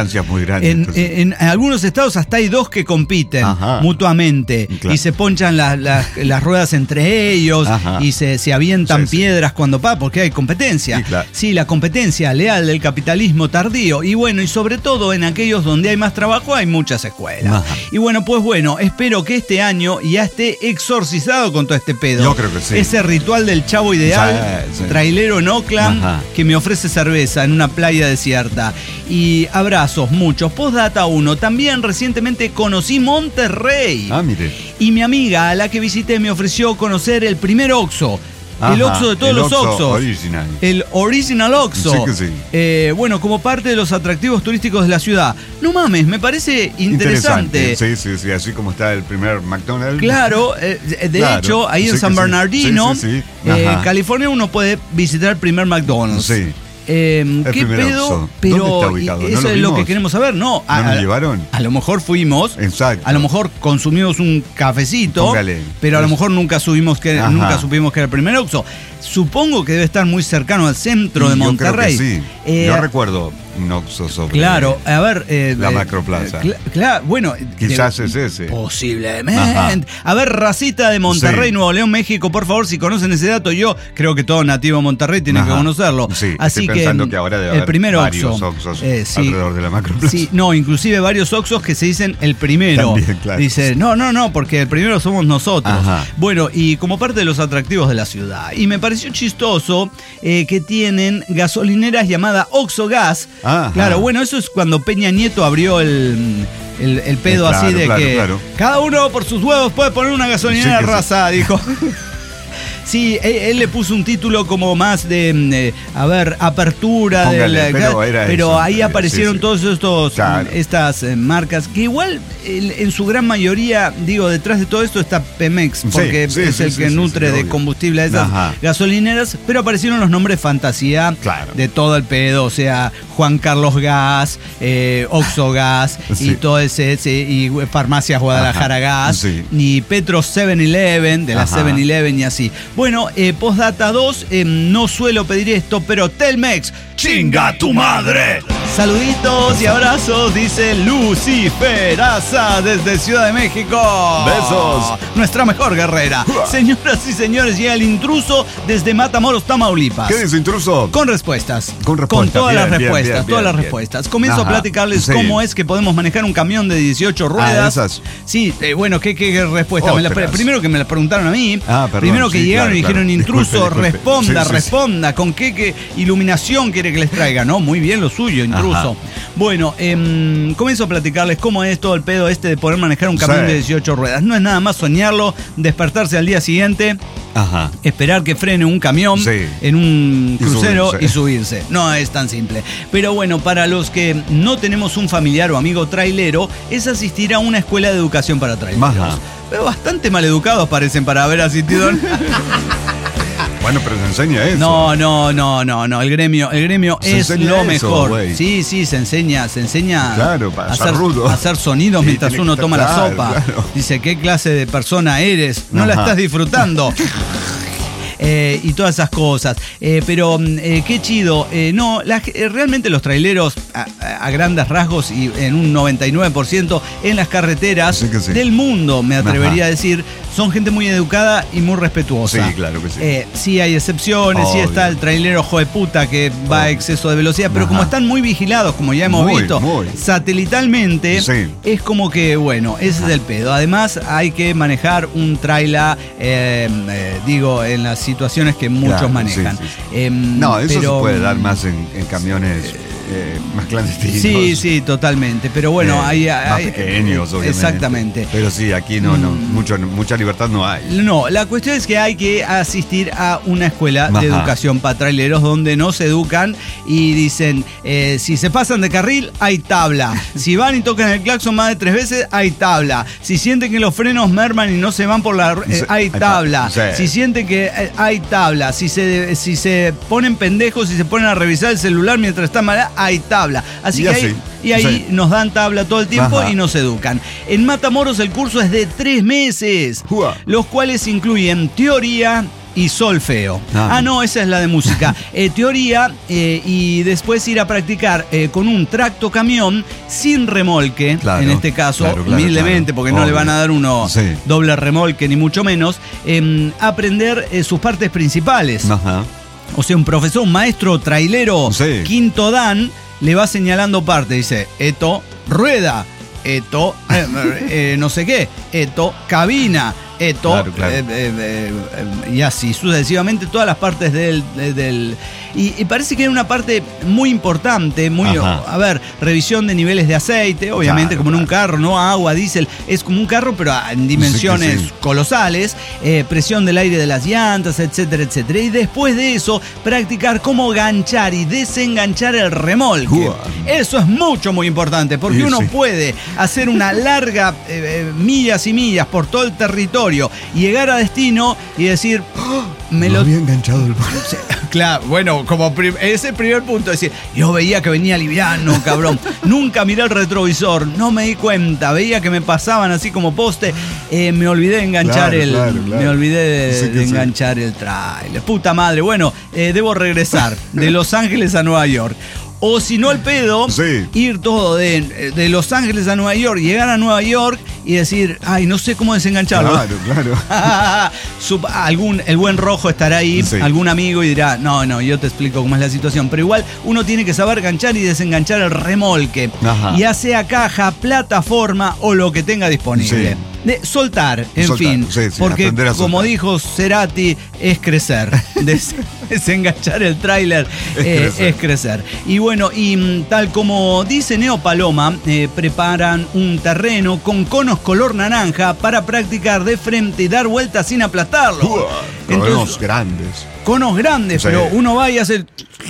distancias muy grandes. En, en, en algunos estados hasta hay dos que compiten Ajá. mutuamente claro. y se ponchan la, la, las ruedas entre ellos Ajá. y se, se avientan sí, piedras sí. cuando pa, porque hay competencia. Sí, claro. sí, la competencia leal del capitalismo tardío. Y bueno, y sobre todo en aquellos donde hay más trabajo hay muchas escuelas. Ajá. Y bueno, pues bueno, espero que este año ya esté exorcizado con todo este pedo. Yo creo que sí. Ese ritual del chavo ideal, sí, sí. trailero en Oakland, Ajá. que me ofrece cerveza en una playa desierta. Y abrazos, muchos. Postdata uno. También recientemente conocí Monterrey. Ah, mire. Y mi amiga a la que visité me ofreció conocer el primer Oxxo. El Ajá, Oxxo de todos el los Oxxo Oxxos. Original. El Original Oxxo. Sí que sí. Eh, bueno, como parte de los atractivos turísticos de la ciudad. No mames, me parece interesante. interesante. Sí, sí, sí. Así como está el primer McDonald's. Claro, eh, de claro, hecho, ahí sí en San Bernardino, sí, sí, sí. Eh, California, uno puede visitar el primer McDonald's. Sí. Eh, ¿Qué pedo? Oxxo. Pero ¿Dónde está ubicado? eso ¿No es lo lo que queremos saber. No, a, ¿No nos llevaron? A, a lo mejor fuimos. Exacto. A lo mejor consumimos un cafecito. Póngale. Pero a lo mejor nunca subimos que Ajá. nunca supimos que era el primer Oxxo. Supongo que debe estar muy cercano al centro y de Monterrey. Yo creo que sí. Eh, yo recuerdo un Oxxo sobre Claro, a ver. Eh, la eh, Macroplaza. Cl claro, bueno. Quizás de, es ese. Posiblemente. Ajá. A ver, racita de Monterrey, sí. Nuevo León, México, por favor, si conocen ese dato, yo creo que todo nativo de Monterrey tiene Ajá. que conocerlo. Sí, Así estoy que, pensando que ahora debe el haber primer varios Oxxo, Oxxos eh, sí. alrededor de la Macroplaza. Sí, no, inclusive varios Oxxos que se dicen el primero. También, claro. Dice, no, no, no, porque el primero somos nosotros. Ajá. Bueno, y como parte de los atractivos de la ciudad. Y me pareció chistoso eh, que tienen gasolineras llamadas Oxxo Gas. Ajá. Claro, bueno, eso es cuando Peña Nieto abrió el, el, el pedo claro, así de claro, que claro. cada uno por sus huevos puede poner una gasolinera sí raza, sí. dijo. Sí, él, él le puso un título como más de, eh, a ver, apertura. Póngale, de la, pero era pero eso, ahí sí, aparecieron sí. todos estos claro. estas eh, marcas que igual el, en su gran mayoría, digo, detrás de todo esto está Pemex, porque sí, sí, es sí, el sí, que sí, nutre sí, de obvio. combustible a esas Ajá. gasolineras, pero aparecieron los nombres fantasía claro. de todo el pedo, o sea, Juan Carlos Gas, eh, Oxxo Gas sí. y todo ese, ese y Farmacias Guadalajara Ajá. Gas, sí. ni Petro seven eleven, de la Ajá. seven eleven y así. Bueno, eh, postdata dos, eh, no suelo pedir esto, pero Telmex, ¡chinga tu madre! Saluditos y abrazos, dice Lucifer Asa desde Ciudad de México. Besos. Nuestra mejor guerrera. Señoras y señores, llega el intruso desde Matamoros, Tamaulipas. ¿Qué dice intruso? Con respuestas. Con respuestas. Con todas bien, las bien, respuestas, bien, todas bien, las bien. respuestas. Comienzo Ajá. a platicarles Sí. cómo es que podemos manejar un camión de dieciocho ruedas. Ah, esas. Sí, eh, bueno, ¿qué, qué, qué respuesta? Me la, Otras. primero que me la preguntaron a mí. Ah, perdón, primero que sí, llegaron claro, y dijeron, claro. intruso, Disculpe, disculpe. responda, Sí, sí, responda. ¿Con qué, qué iluminación quiere que les traiga? No, muy bien lo suyo, intruso. Ajá. Bueno, eh, comienzo a platicarles cómo es todo el pedo este de poder manejar un camión Sí. de dieciocho ruedas. No es nada más soñarlo, despertarse al día siguiente, Ajá. esperar que frene un camión Sí. en un Y crucero subirse. y subirse. No es tan simple. Pero bueno, para los que no tenemos un familiar o amigo trailero, es asistir a una escuela de educación para traileros. Ajá. Pero bastante maleducados parecen para haber asistido. Bueno, pero se enseña eso. No, no, no, no, no. El gremio, el gremio Se es enseña lo eso, mejor. güey. Sí, sí, se enseña, se enseña Claro, para a ser hacer, rudo. a hacer sonidos Sí, mientras tiene uno que toma la estar, sopa. claro. Dice, ¿qué clase de persona eres? No la Ajá. estás disfrutando. Eh, y todas esas cosas. Eh, pero eh, qué chido. Eh, no, la- eh, realmente los traileros, a, a grandes rasgos y en un noventa y nueve por ciento en las carreteras Sí que sí. del mundo, me atrevería Ajá. a decir, son gente muy educada y muy respetuosa. Sí, claro que sí. Eh, sí hay excepciones, sí Obvio. está el trailero joeputa que va a Obvio. exceso de velocidad, pero Ajá. como están muy vigilados, como ya hemos Muy, visto, muy. satelitalmente, Sí. es como que, bueno, ese es el pedo. Además, hay que manejar un trailer, eh, eh, digo, en las situaciones que muchos Claro, manejan. sí, sí, sí. Eh, No, eso pero- se puede dar más en, en camiones eh, más clandestinos. Sí, sí, totalmente. Pero bueno, Eh, hay, más hay- pequeños, obviamente. Exactamente. Pero sí, aquí no, no, Mm. mucho, mucha libertad no hay. No, la cuestión es que hay que asistir a una escuela Ajá. de educación para traileros donde no se educan y dicen, eh, si se pasan de carril, hay tabla. Si van y tocan el claxon más de tres veces, hay tabla. Si sienten que los frenos merman y no se van por la... eh, Sí, hay hay tabla. tabla, sí. Si sienten que eh, hay tabla. Si se, si se ponen pendejos y se ponen a revisar el celular mientras está mal, hay tabla. Así Y que así, ahí, y ahí sí. nos dan tabla todo el tiempo Ajá. y nos educan. En Matamoros el curso es de tres meses, Jua. los cuales incluyen teoría, y solfeo. Ah, ah no, esa es la de música. eh, teoría eh, y después ir a practicar eh, con un tracto camión sin remolque, claro, en este caso, claro, claro, humildemente, claro. porque no Obvio. le van a dar uno Sí. doble remolque ni mucho menos, eh, aprender eh, sus partes principales. Ajá. O sea, un profesor, un maestro trailero, Sí. quinto dan, le va señalando parte. Dice, esto, rueda, esto, eh, eh, no sé qué, esto, cabina, esto, Claro, claro. eh, eh, eh, eh, y así sucesivamente todas las partes del... de- del y, y parece que hay una parte muy importante, muy, Ajá. a ver, revisión de niveles de aceite, obviamente Claro, como en un claro. carro, ¿no? Agua, diésel, es como un carro, pero en dimensiones Sí, sí. colosales, eh, presión del aire de las llantas, etcétera, etcétera. Y después de eso, practicar cómo ganchar y desenganchar el remolque. Uah. Eso es mucho, muy importante, porque Sí, uno sí. puede hacer una larga eh, eh, millas y millas por todo el territorio, llegar a destino y decir, "Oh, me No lo... había enganchado el Sí, claro, bueno, como prim- ese primer punto, decir, yo veía que venía liviano, cabrón. Nunca miré el retrovisor, no me di cuenta, veía que me pasaban así como poste, eh, me olvidé de enganchar Claro, el. claro, claro. Me olvidé de, Sí que de sí. enganchar el trailer. Puta madre, bueno, eh, debo regresar de Los Ángeles a Nueva York. O si no, el pedo, Sí. ir todo de, de Los Ángeles a Nueva York, llegar a Nueva York y decir, ay, no sé cómo desengancharlo. Claro, claro. Sup- algún, el buen rojo estará ahí, Sí. algún amigo y dirá, no, no, yo te explico cómo es la situación. Pero igual uno tiene que saber ganchar y desenganchar el remolque. Ajá. Ya sea caja, plataforma o lo que tenga disponible. Sí. De soltar, en Soltar, fin. sí, sí, porque aprender a como soltar. dijo Cerati, es crecer. Des- desenganchar el tráiler Es eh, crecer. es crecer. Y bueno, y mm, tal como dice Neo Paloma, eh, preparan un terreno con conos color naranja para practicar de frente y dar vueltas sin aplastarlo. Problemas grandes. Conos grandes, Sí. pero uno va y hace...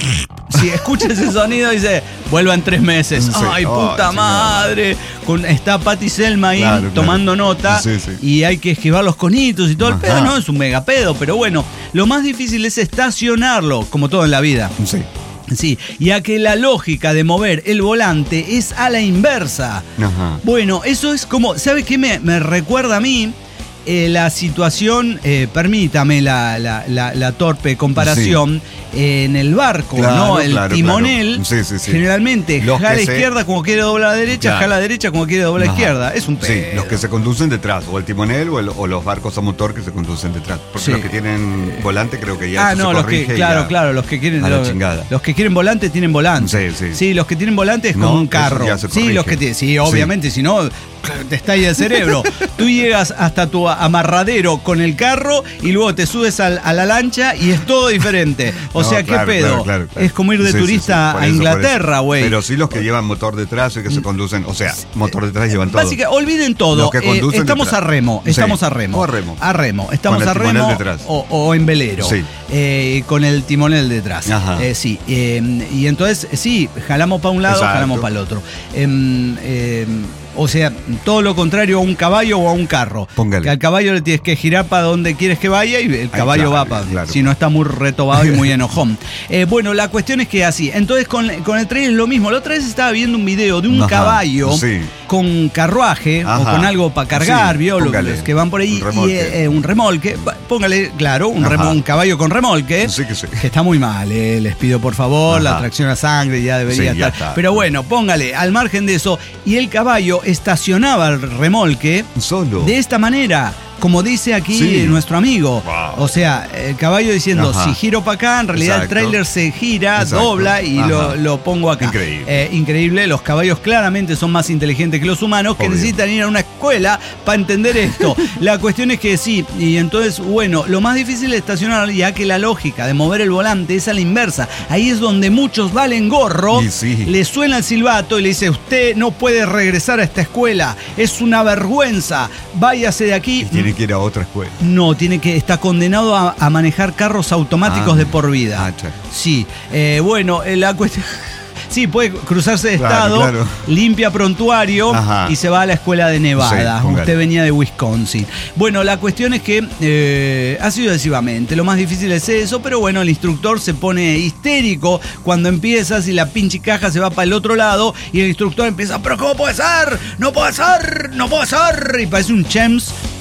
Si escucha ese sonido dice, vuelva en tres meses. Sí. Ay, Ay, puta sí, madre. Con, está Patti Selma ahí Claro, claro. tomando nota. Sí, sí. Y hay que esquivar los conitos y todo el Ajá. pedo. No, es un mega pedo, pero bueno. Lo más difícil es estacionarlo, como todo en la vida. Sí. Sí, ya que la lógica de mover el volante es a la inversa. Ajá. Bueno, eso es como, ¿sabes qué me, me recuerda a mí? Eh, la situación, eh, permítame la, la, la, la torpe comparación, eh, en el barco, Claro, ¿no? El claro, timonel, claro. Sí, sí, sí. generalmente Los jala a la que se- izquierda como quiere doblar a la derecha, Claro. jala a la derecha como quiere doblar a la Ajá. izquierda. Es un pedo. Sí, los que se conducen detrás, o el timonel o, el- o los barcos a motor que se conducen detrás. Porque Sí. los que tienen volante creo que ya Ah, eso no, se los que, corrige y claro, ya claro, los que quieren a la los, chingada. los que quieren volante tienen volante. Sí, sí. Sí, los que tienen volante es No, como un eso carro. ya se Sí, corrige. los que tienen, sí, obviamente, si no te estalla el cerebro. Tú llegas hasta tu amarradero con el carro y luego te subes al- a la lancha y es todo diferente. O No, sea, claro, ¿qué pedo? claro, claro, claro. Es como ir de Sí, sí, turista sí, por a eso, por Inglaterra, eso. güey. Pero sí los que llevan motor detrás y que se conducen, o sea, motor detrás llevan todo. Básicamente, olviden todo. Los que Eh, conducen estamos detrás. a remo, Sí. estamos a remo. O a remo. A remo. Estamos Con el a timonel remo detrás. o, o en velero. Sí. Eh, con el timonel detrás. Ajá. Eh, sí. Eh, y entonces, sí, jalamos para un lado, Exacto. jalamos para el otro. Em, em, o sea, todo lo contrario a un caballo o a un carro. Póngale. Que al caballo le tienes que girar para donde quieres que vaya y el caballo claro, va para... claro. Si no está muy retobado y muy enojón. Eh, bueno, la cuestión es que así. Entonces con, con el tren es lo mismo. La otra vez estaba viendo un video de un Ajá, caballo sí. con carruaje o Ajá. con algo para cargar, Sí, ¿vio? Los- póngale. los que van por ahí. Un Y, remolque. eh, un remolque. Va, Póngale, claro, un, Ajá. remo- un caballo con remolque. Sí que sí. Que está muy mal, eh, les pido por favor, Ajá. la tracción a sangre ya debería Sí, ya estar. está. Pero bueno, póngale, al margen de eso, y el caballo estacionaba el remolque Solo. de esta manera, como dice aquí Sí. nuestro amigo. Wow. O sea, el caballo diciendo, Ajá. si giro para acá, en realidad Exacto. el tráiler se gira, Exacto. dobla y Ajá. lo, lo pongo acá. Increíble. Eh, increíble, los caballos claramente son más inteligentes que los humanos, que Obvio. necesitan ir a una escuela para entender esto. La cuestión es que sí, y entonces, bueno, lo más difícil es estacionar, ya que la lógica de mover el volante es a la inversa. Ahí es donde muchos valen gorro, Y sí. le suena el silbato y le dice, usted no puede regresar a esta escuela, es una vergüenza, váyase de aquí. Y tiene que ir a otra escuela. No, tiene que está condenado a, a manejar carros automáticos Ah, de por vida. ah, cha. Sí, eh, bueno, eh, la cuestión... Sí, puede cruzarse de Claro, estado, claro. limpia prontuario Ajá. y se va a la escuela de Nevada. Sí, póngale. Usted venía de Wisconsin. Bueno, la cuestión es que eh, ha sido sucesivamente. Lo más difícil es eso, pero bueno, el instructor se pone histérico cuando empiezas y la pinche caja se va para el otro lado y el instructor empieza, pero ¿cómo puede ser? No puede ser, no puede ser. Y parece un Chems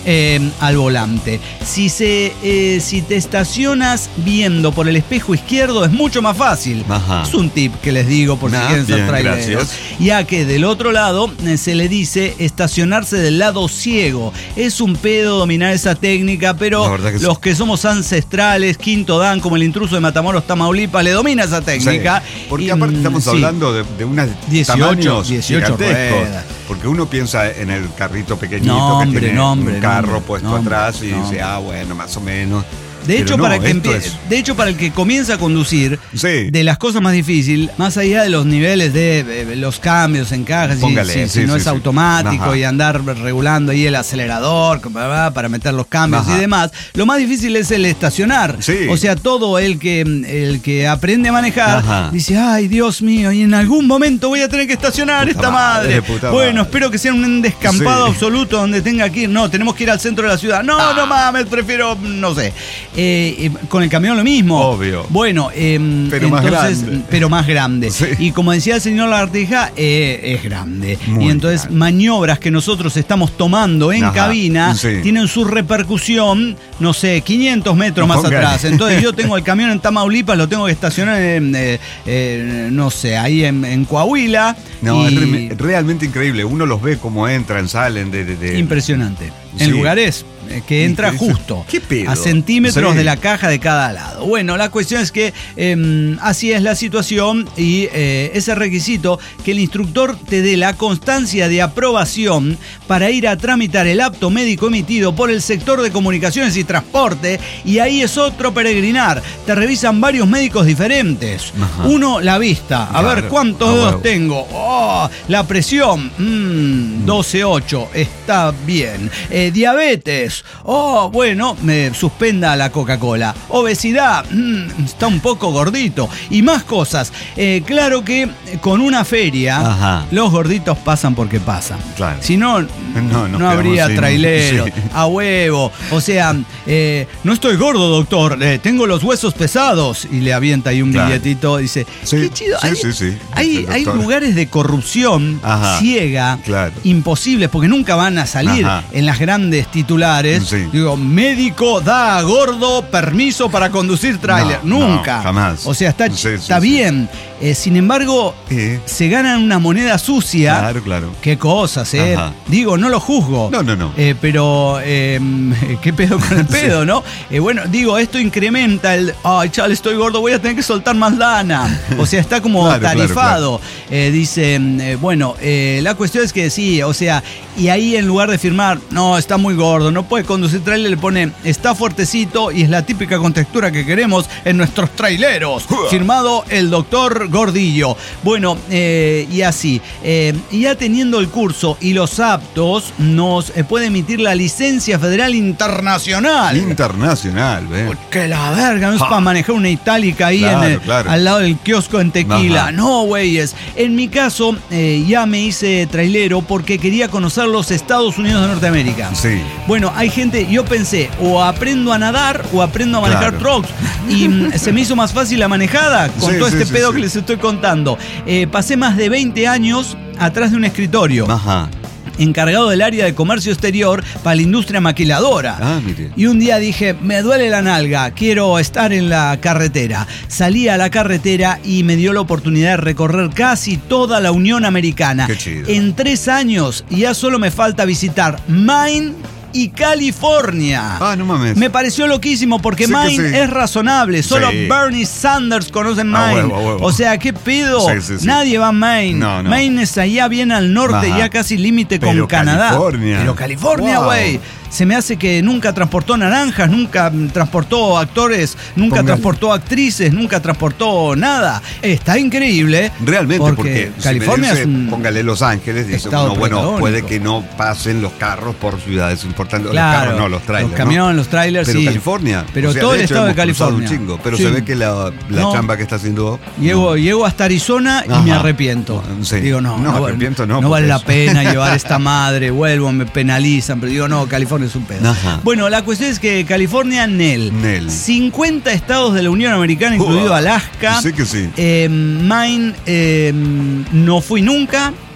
eh, al volante. Si, se, eh, si te estacionas viendo por el espejo izquierdo es mucho más fácil. Ajá. Es un tip que les digo por si Nah, quieren ser bien, traileros. gracias. Ya que del otro lado eh, se le dice estacionarse del lado ciego. Es un pedo dominar esa técnica, pero La verdad que los sí. que somos ancestrales, quinto dan, como el intruso de Matamoros, Tamaulipas, le domina esa técnica. Sí, porque Y, aparte estamos sí. hablando de, de unos dieciocho, tamaños dieciocho gigantescos. ruedas. Porque uno piensa en el carrito pequeñito No, que hombre, tiene no, hombre, un carro no, hombre, puesto no, hombre, atrás y no, dice, hombre. ah, bueno, más o menos. De Pero hecho, no, para que esto empie- es- de hecho, para el que comienza a conducir, Sí. de las cosas más difíciles, más allá de los niveles de eh, los cambios en cajas, si, Póngale, si- sí, si no sí, es sí. automático Ajá. y andar regulando ahí el acelerador para, para meter los cambios Ajá. y demás, lo más difícil es el estacionar. Sí. O sea, todo el que, el que aprende a manejar Ajá. dice, ay, Dios mío, y en algún momento voy a tener que estacionar Puta esta madre. madre, puta Bueno, madre. espero que sea un descampado Sí. absoluto donde tenga que ir. No, tenemos que ir al centro de la ciudad. No, Ah. no mames, prefiero, no sé. Eh, eh, con el camión lo mismo. Obvio. Bueno, eh, Pero más entonces, grande. pero más grande. Sí. Y como decía el señor Lagartija, eh, es grande. Muy y entonces grande. maniobras que nosotros estamos tomando en Ajá, cabina sí. tienen su repercusión, no sé, quinientos metros más Póngale. atrás. Entonces yo tengo el camión en Tamaulipas, lo tengo que estacionar en, eh, eh, no sé, ahí en, en Coahuila. No, y- es re- realmente increíble. Uno los ve como entran, salen de... de- de- Impresionante. Sí. En lugares eh, que entra Increíble. justo ¿Qué pedo? a centímetros Sí. de la caja de cada lado. Bueno, la cuestión es que eh, así es la situación y eh, ese requisito que el instructor te dé la constancia de aprobación para ir a tramitar el apto médico emitido por el sector de comunicaciones y transporte, y ahí es otro peregrinar. Te revisan varios médicos diferentes. Ajá. Uno, la vista. A Claro. ver cuántos Ah, dedos huevo. tengo. Oh, la presión. Mm, doce ocho. Está bien. Eh, diabetes. Oh, bueno, me suspenda la Coca-Cola. Obesidad. Mm, está un poco gordito. Y más cosas. Eh, claro que con una feria, Ajá. los gorditos pasan porque pasan. Claro. Si no, No, no, nos habría quedamos sin- traileros. sí. A huevo. O sea, eh, no estoy gordo, doctor. eh, tengo los huesos pesados. Y le avienta ahí un Claro. billetito. Dice, Sí, qué chido. sí, hay, sí, sí. hay- El hay doctor. lugares de corrupción Ajá. ciega, Claro. imposibles, porque nunca van a salir Ajá. en las grandes titulares. Sí. Digo, médico da a gordo permiso para conducir tráiler. No, Nunca. no, jamás. O sea, está, Sí, sí, está sí. bien. Eh, sin embargo, Eh, se ganan una moneda sucia. Claro, claro. Qué cosas, ¿eh? Ajá. Digo, no lo juzgo. No, no, no. Eh, pero, eh, ¿qué pedo con el pedo, no? Eh, bueno, digo, esto incrementa el. Ay, chale, estoy gordo, voy a tener que soltar más lana. O sea, está como Claro, claro, tarifado. Eh, dice, eh, bueno, eh, la cuestión es que sí, o sea, y ahí en lugar de firmar, no, está muy gordo, no puede conducir trailer, le pone, está fuertecito y es la típica contextura que queremos en nuestros traileros. Firmado el doctor Gordillo. Bueno, eh, y así. Eh, ya teniendo el curso y los aptos, nos eh, puede emitir la licencia federal internacional. Internacional, ¿ves? Que la verga, no es Ja. para manejar una itálica ahí Claro, en el- claro. al lado del kiosco en Tequila. Ajá. No, güeyes. En mi caso, eh, ya me hice trailero porque quería conocer los Estados Unidos de Norteamérica. Sí. Bueno, hay gente, yo pensé, o aprendo a nadar o aprendo a manejar Claro. trucks. Y mm, se me hizo más fácil la manejada con Sí, todo sí, este sí, pedo sí. que les estoy contando. Eh, pasé más de veinte años atrás de un escritorio, Ajá. encargado del área de comercio exterior para la industria maquiladora. Ah, mire. Y un día dije, me duele la nalga, quiero estar en la carretera. Salí a la carretera y me dio la oportunidad de recorrer casi toda la Unión Americana. Qué chido. En tres años y ya solo me falta visitar Maine y California. Ah, no mames. Me pareció loquísimo porque Sí que Maine sí. es razonable. Solo Sí. Bernie Sanders conoce A Maine. huevo, a huevo. O sea, ¿qué pedo? Sí, sí, sí. Nadie va a Maine. No, no. Maine es allá bien al norte, Ajá. ya casi límite con Pero Canadá. California. Pero California, Wow. güey. Se me hace que nunca transportó naranjas, nunca mm, transportó actores, nunca Póngale. transportó actrices, nunca transportó nada. Está increíble. Realmente, porque, si California me dice, es un póngale Los Ángeles, dice estado uno, bueno, protagónico. puede que no pasen los carros por ciudades importantes. Claro, los carros no, los trailers. los camiones, los trailers, Pero sí. California. Pero o sea, todo el hecho, estado de hemos cruzado California. Un chingo, pero Sí. se ve que la, la No. chamba que está haciendo. Llego, no. llego hasta Arizona y Ajá. me arrepiento. Sí. Digo, no, No, no, arrepiento no, no vale la porque pena llevar esta madre, vuelvo, me penalizan, pero digo, no, California es un pedo. Ajá. Bueno, la cuestión es que California, Nel. Nel. cincuenta estados de la Unión Americana, incluido Uah. Alaska. Sí que sí. Eh, Maine, eh, no fui nunca.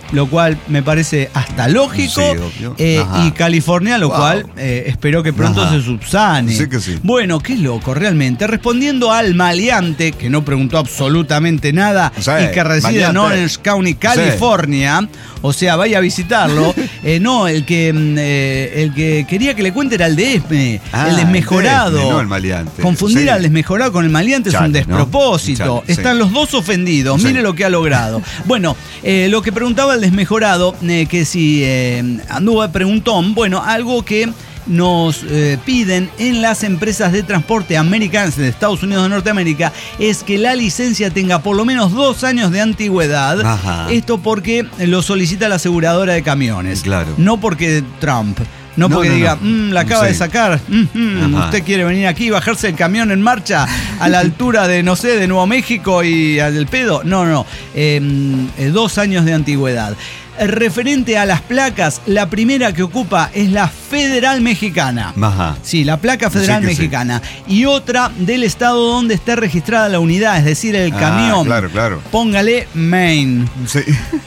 lo cual me parece hasta lógico. Sí, eh, y California, lo wow. cual eh, espero que pronto Ajá. se subsane. Sí que sí. Bueno, qué loco, realmente. Respondiendo al maleante, que no preguntó absolutamente nada sí, y que reside maleante. en Orange County, California, sí. o sea, vaya a visitarlo. eh, no, el que eh, el que quería que le cuente era el de Esme, ah, el desmejorado. El de Esme, no el maleante. Confundir sí. al desmejorado con el maleante Chale, es un despropósito. ¿no? Chale, Están sí. los dos ofendidos. Sí. Mire lo que ha logrado. Bueno, eh, lo que preguntaba el desmejorado, eh, que si eh, anduvo preguntó, bueno, algo que nos eh, piden en las empresas de transporte americanas de Estados Unidos de Norteamérica es que la licencia tenga por lo menos dos años de antigüedad. Ajá. Esto porque lo solicita la aseguradora de camiones. Claro. No porque Trump. No porque no, no, diga, no. Mm, la acaba sí. de sacar, mm-hmm. usted quiere venir aquí y bajarse el camión en marcha a la altura de, no sé, de Nuevo México y al pedo. No, no, eh, eh, dos años de antigüedad. Referente a las placas, la primera que ocupa es la Federal Mexicana. Ajá. Sí, la placa Federal sí Mexicana. Sí. Y otra del estado donde está registrada la unidad, es decir, el ah, camión. Claro, claro. Póngale Maine. Sí.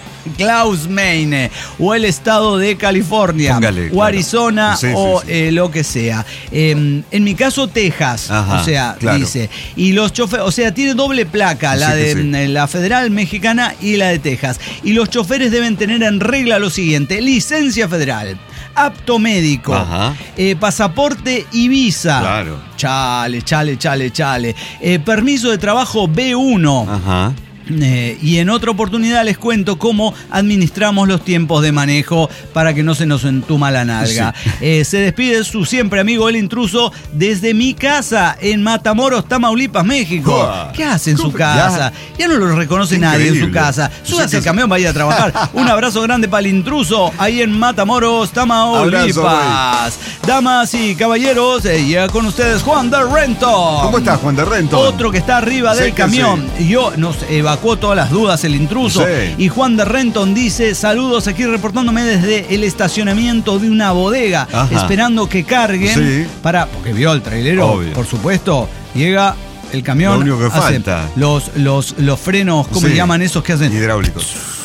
Klaus Maine, o el estado de California, Póngale, o claro. Arizona, sí, o sí, sí. Eh, lo que sea. Eh, en mi caso, Texas, Ajá, o sea, claro. dice. Y los choferes, o sea, tiene doble placa, la sí, de sí. la Federal Mexicana y la de Texas. Y los choferes deben tener en regla lo siguiente: licencia federal, apto médico, eh, pasaporte y visa. Claro. Chale, chale, chale, chale. Eh, permiso de trabajo B uno. Ajá. Eh, y en otra oportunidad les cuento cómo administramos los tiempos de manejo para que no se nos entuma la nalga. Sí. Eh, se despide su siempre amigo el intruso desde mi casa en Matamoros, Tamaulipas, México. Oh, ¿Qué hace en su casa? Ya no lo reconoce nadie en su casa. Súbase al camión, vaya a trabajar. Un abrazo grande para el intruso ahí en Matamoros, Tamaulipas. Abrazo, damas y caballeros, eh, llega con ustedes Juan de Renton. ¿Cómo estás, Juan de Renton? Otro que está arriba del camión. Sí. Yo nos evacuó todas las dudas el intruso. Sí. Y Juan de Renton dice: saludos, aquí reportándome desde el estacionamiento de una bodega, Ajá. esperando que carguen sí. para, porque vio el trailero, Obvio. por supuesto, llega el camión, lo único que hace falta. Los, los, los frenos, ¿cómo sí. se llaman esos que hacen? Hidráulicos.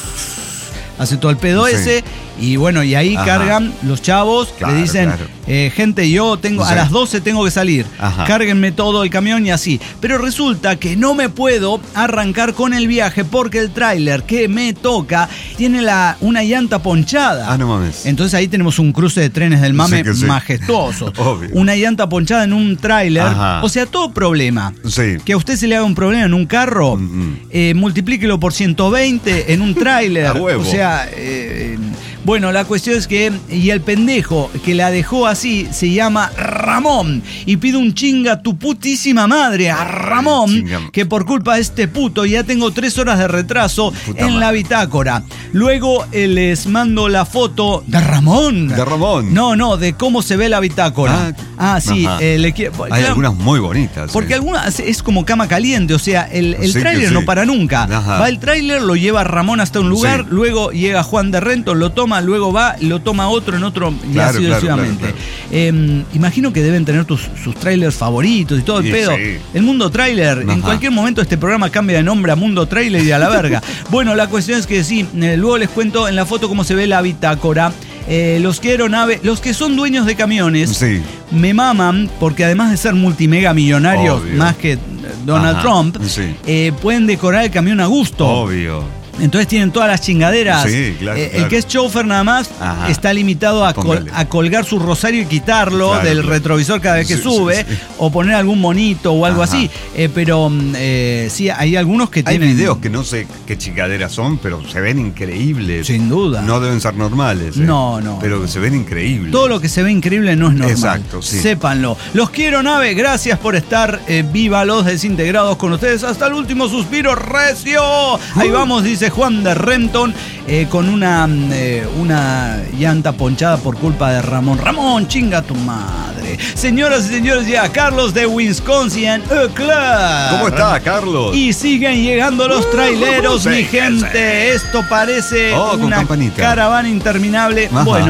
Hace todo el pedo sí. ese. Y bueno, y ahí Ajá. cargan los chavos, claro, le dicen, claro. eh, gente, yo tengo sí. a las doce tengo que salir, Ajá. cárguenme todo el camión y así. Pero resulta que no me puedo arrancar con el viaje porque el tráiler que me toca tiene la, una llanta ponchada. Ah, no mames. Entonces ahí tenemos un cruce de trenes del mame sí sí. majestuoso. Obvio. Una llanta ponchada en un tráiler. O sea, todo problema. Sí. Que a usted se le haga un problema en un carro, mm-hmm. eh, multiplíquelo por ciento veinte en un tráiler. A huevo. O sea... Eh, Bueno, la cuestión es que, y el pendejo que la dejó así se llama Ramón y pide un chinga tu putísima madre a Ramón, Chinga. que por culpa de este puto ya tengo tres horas de retraso Puta en madre. la bitácora. Luego eh, les mando la foto de Ramón. De Ramón. No, no, de cómo se ve la bitácora. Ah, ah sí. Eh, le quiero, Hay claro, algunas muy bonitas. Porque sí. algunas es como cama caliente, o sea, el, el sí tráiler sí. no para nunca. Ajá. Va el tráiler, lo lleva Ramón hasta un lugar, sí. luego llega Juan de Renton, lo toma, luego va, lo toma otro en otro y claro, así claro, sucesivamente. Claro, claro. Eh, imagino que deben tener tus, sus trailers favoritos y todo el sí, pedo. Sí. El Mundo Trailer, Ajá. en cualquier momento este programa cambia de nombre a Mundo Trailer y a la verga. Bueno, la cuestión es que sí, eh, luego les cuento en la foto cómo se ve la bitácora. Eh, los que aeronave, los que son dueños de camiones, sí. me maman porque además de ser multimega millonarios, Obvio. más que Donald Ajá. Trump, sí. eh, pueden decorar el camión a gusto. Obvio. Entonces tienen todas las chingaderas. Sí, claro, eh, claro. El que es chauffeur nada más Ajá. está limitado a, col- a colgar su rosario y quitarlo claro, del claro. retrovisor cada vez que sí, sube, sí, sí. o poner algún monito o algo Ajá. así. Eh, pero eh, sí, hay algunos que hay tienen... Hay videos que no sé qué chingaderas son, pero se ven increíbles. Sin duda. No deben ser normales. ¿eh? No, no. Pero se ven increíbles. Todo lo que se ve increíble no es normal. Exacto, sí. Sépanlo. Los quiero, nave. Gracias por estar eh, viva los desintegrados con ustedes. Hasta el último suspiro recio. Uh. Ahí vamos, dice Juan de Renton. Eh, con una, eh, una llanta ponchada por culpa de Ramón. Ramón, chinga tu madre. Señoras y señores, ya Carlos de Wisconsin, Eau Claire. ¿Cómo está, Carlos? Y siguen llegando los traileros, uh, mi gente. Esto parece oh, una caravana interminable. Ajá. Bueno,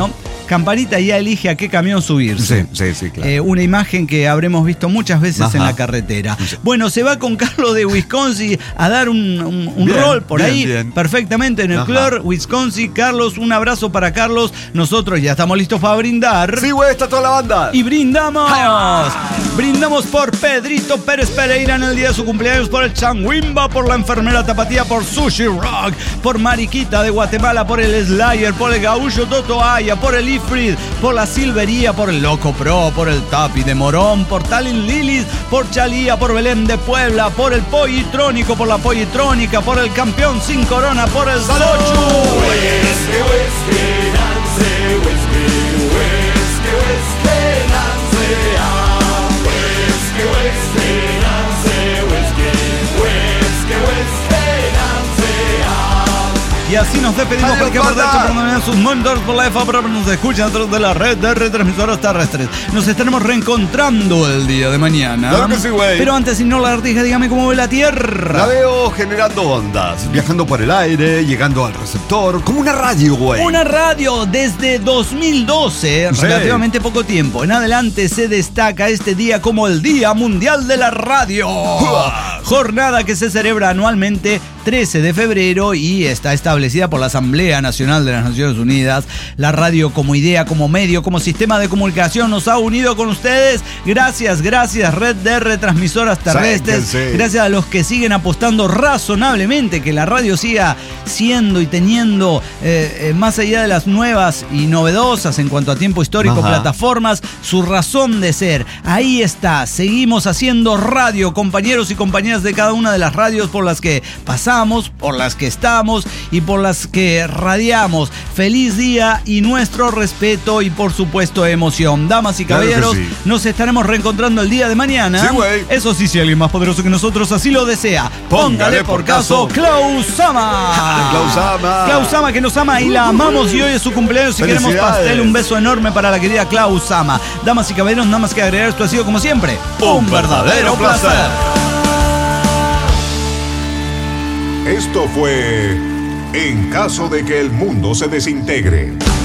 campanita y ya elige a qué camión subirse. Sí, sí, sí, claro. Eh, una imagen que habremos visto muchas veces Ajá. en la carretera. Sí. Bueno, se va con Carlos de Wisconsin a dar un, un, un Bien, rol por bien, ahí bien. perfectamente en el Ajá. Clor, Wisconsin. Carlos, un abrazo para Carlos. Nosotros ya estamos listos para brindar. Sí, güey, está toda la banda. Y brindamos. Brindamos por Pedrito Pérez Pereira en el día de su cumpleaños, por el Changuimba, por la enfermera Tapatía, por Sushi Rock, por Mariquita de Guatemala, por el Slayer, por el Gaullo Totoaya, por el Ifrid, por la Silvería, por el Loco Pro, por el Tapi de Morón, por Talin Lilis, por Chalía, por Belén de Puebla, por el Pollitrónico, por la Pollitrónica, por el Campeón Sin Corona, por el Salochu. Y así nos despedimos. Adiós, Cualquier banda. verdad por sus mundos por la F, pero nos escuchan a través de la red de retransmisoras terrestres. Nos estaremos reencontrando el día de mañana. Claro que sí, güey. Pero antes, si no la artija, dígame cómo ve la Tierra. La veo generando ondas, viajando por el aire, llegando al receptor, como una radio, güey. Una radio desde dos mil doce, Sí. relativamente poco tiempo. En adelante se destaca este día como el Día Mundial de la Radio. ¡Uah! Jornada que se celebra anualmente trece de febrero y está establecida por la Asamblea Nacional de las Naciones Unidas. La radio como idea, como medio, como sistema de comunicación nos ha unido con ustedes. Gracias, gracias, red de retransmisoras terrestres. Sáquense. Gracias a los que siguen apostando razonablemente que la radio siga siendo y teniendo, eh, eh, más allá de las nuevas y novedosas en cuanto a tiempo histórico, Ajá. plataformas, su razón de ser. Ahí está, seguimos haciendo radio, compañeros y compañeras de cada una de las radios por las que pasamos, por las que estamos y por las que radiamos. Feliz día y nuestro respeto y por supuesto emoción. Damas y Claro que caballeros, sí. nos estaremos reencontrando el día de mañana. Sí, güey. Eso sí, si alguien más poderoso que nosotros así lo desea. Póngale por caso Klausama. Klausama. Klausama que nos ama y la amamos y hoy es su cumpleaños y queremos Felicidades. pastel. Un beso enorme para la querida Klausama. Damas y caballeros, nada más que agregar, esto ha sido como siempre Un verdadero placer. Esto fue En caso de que el mundo se desintegre.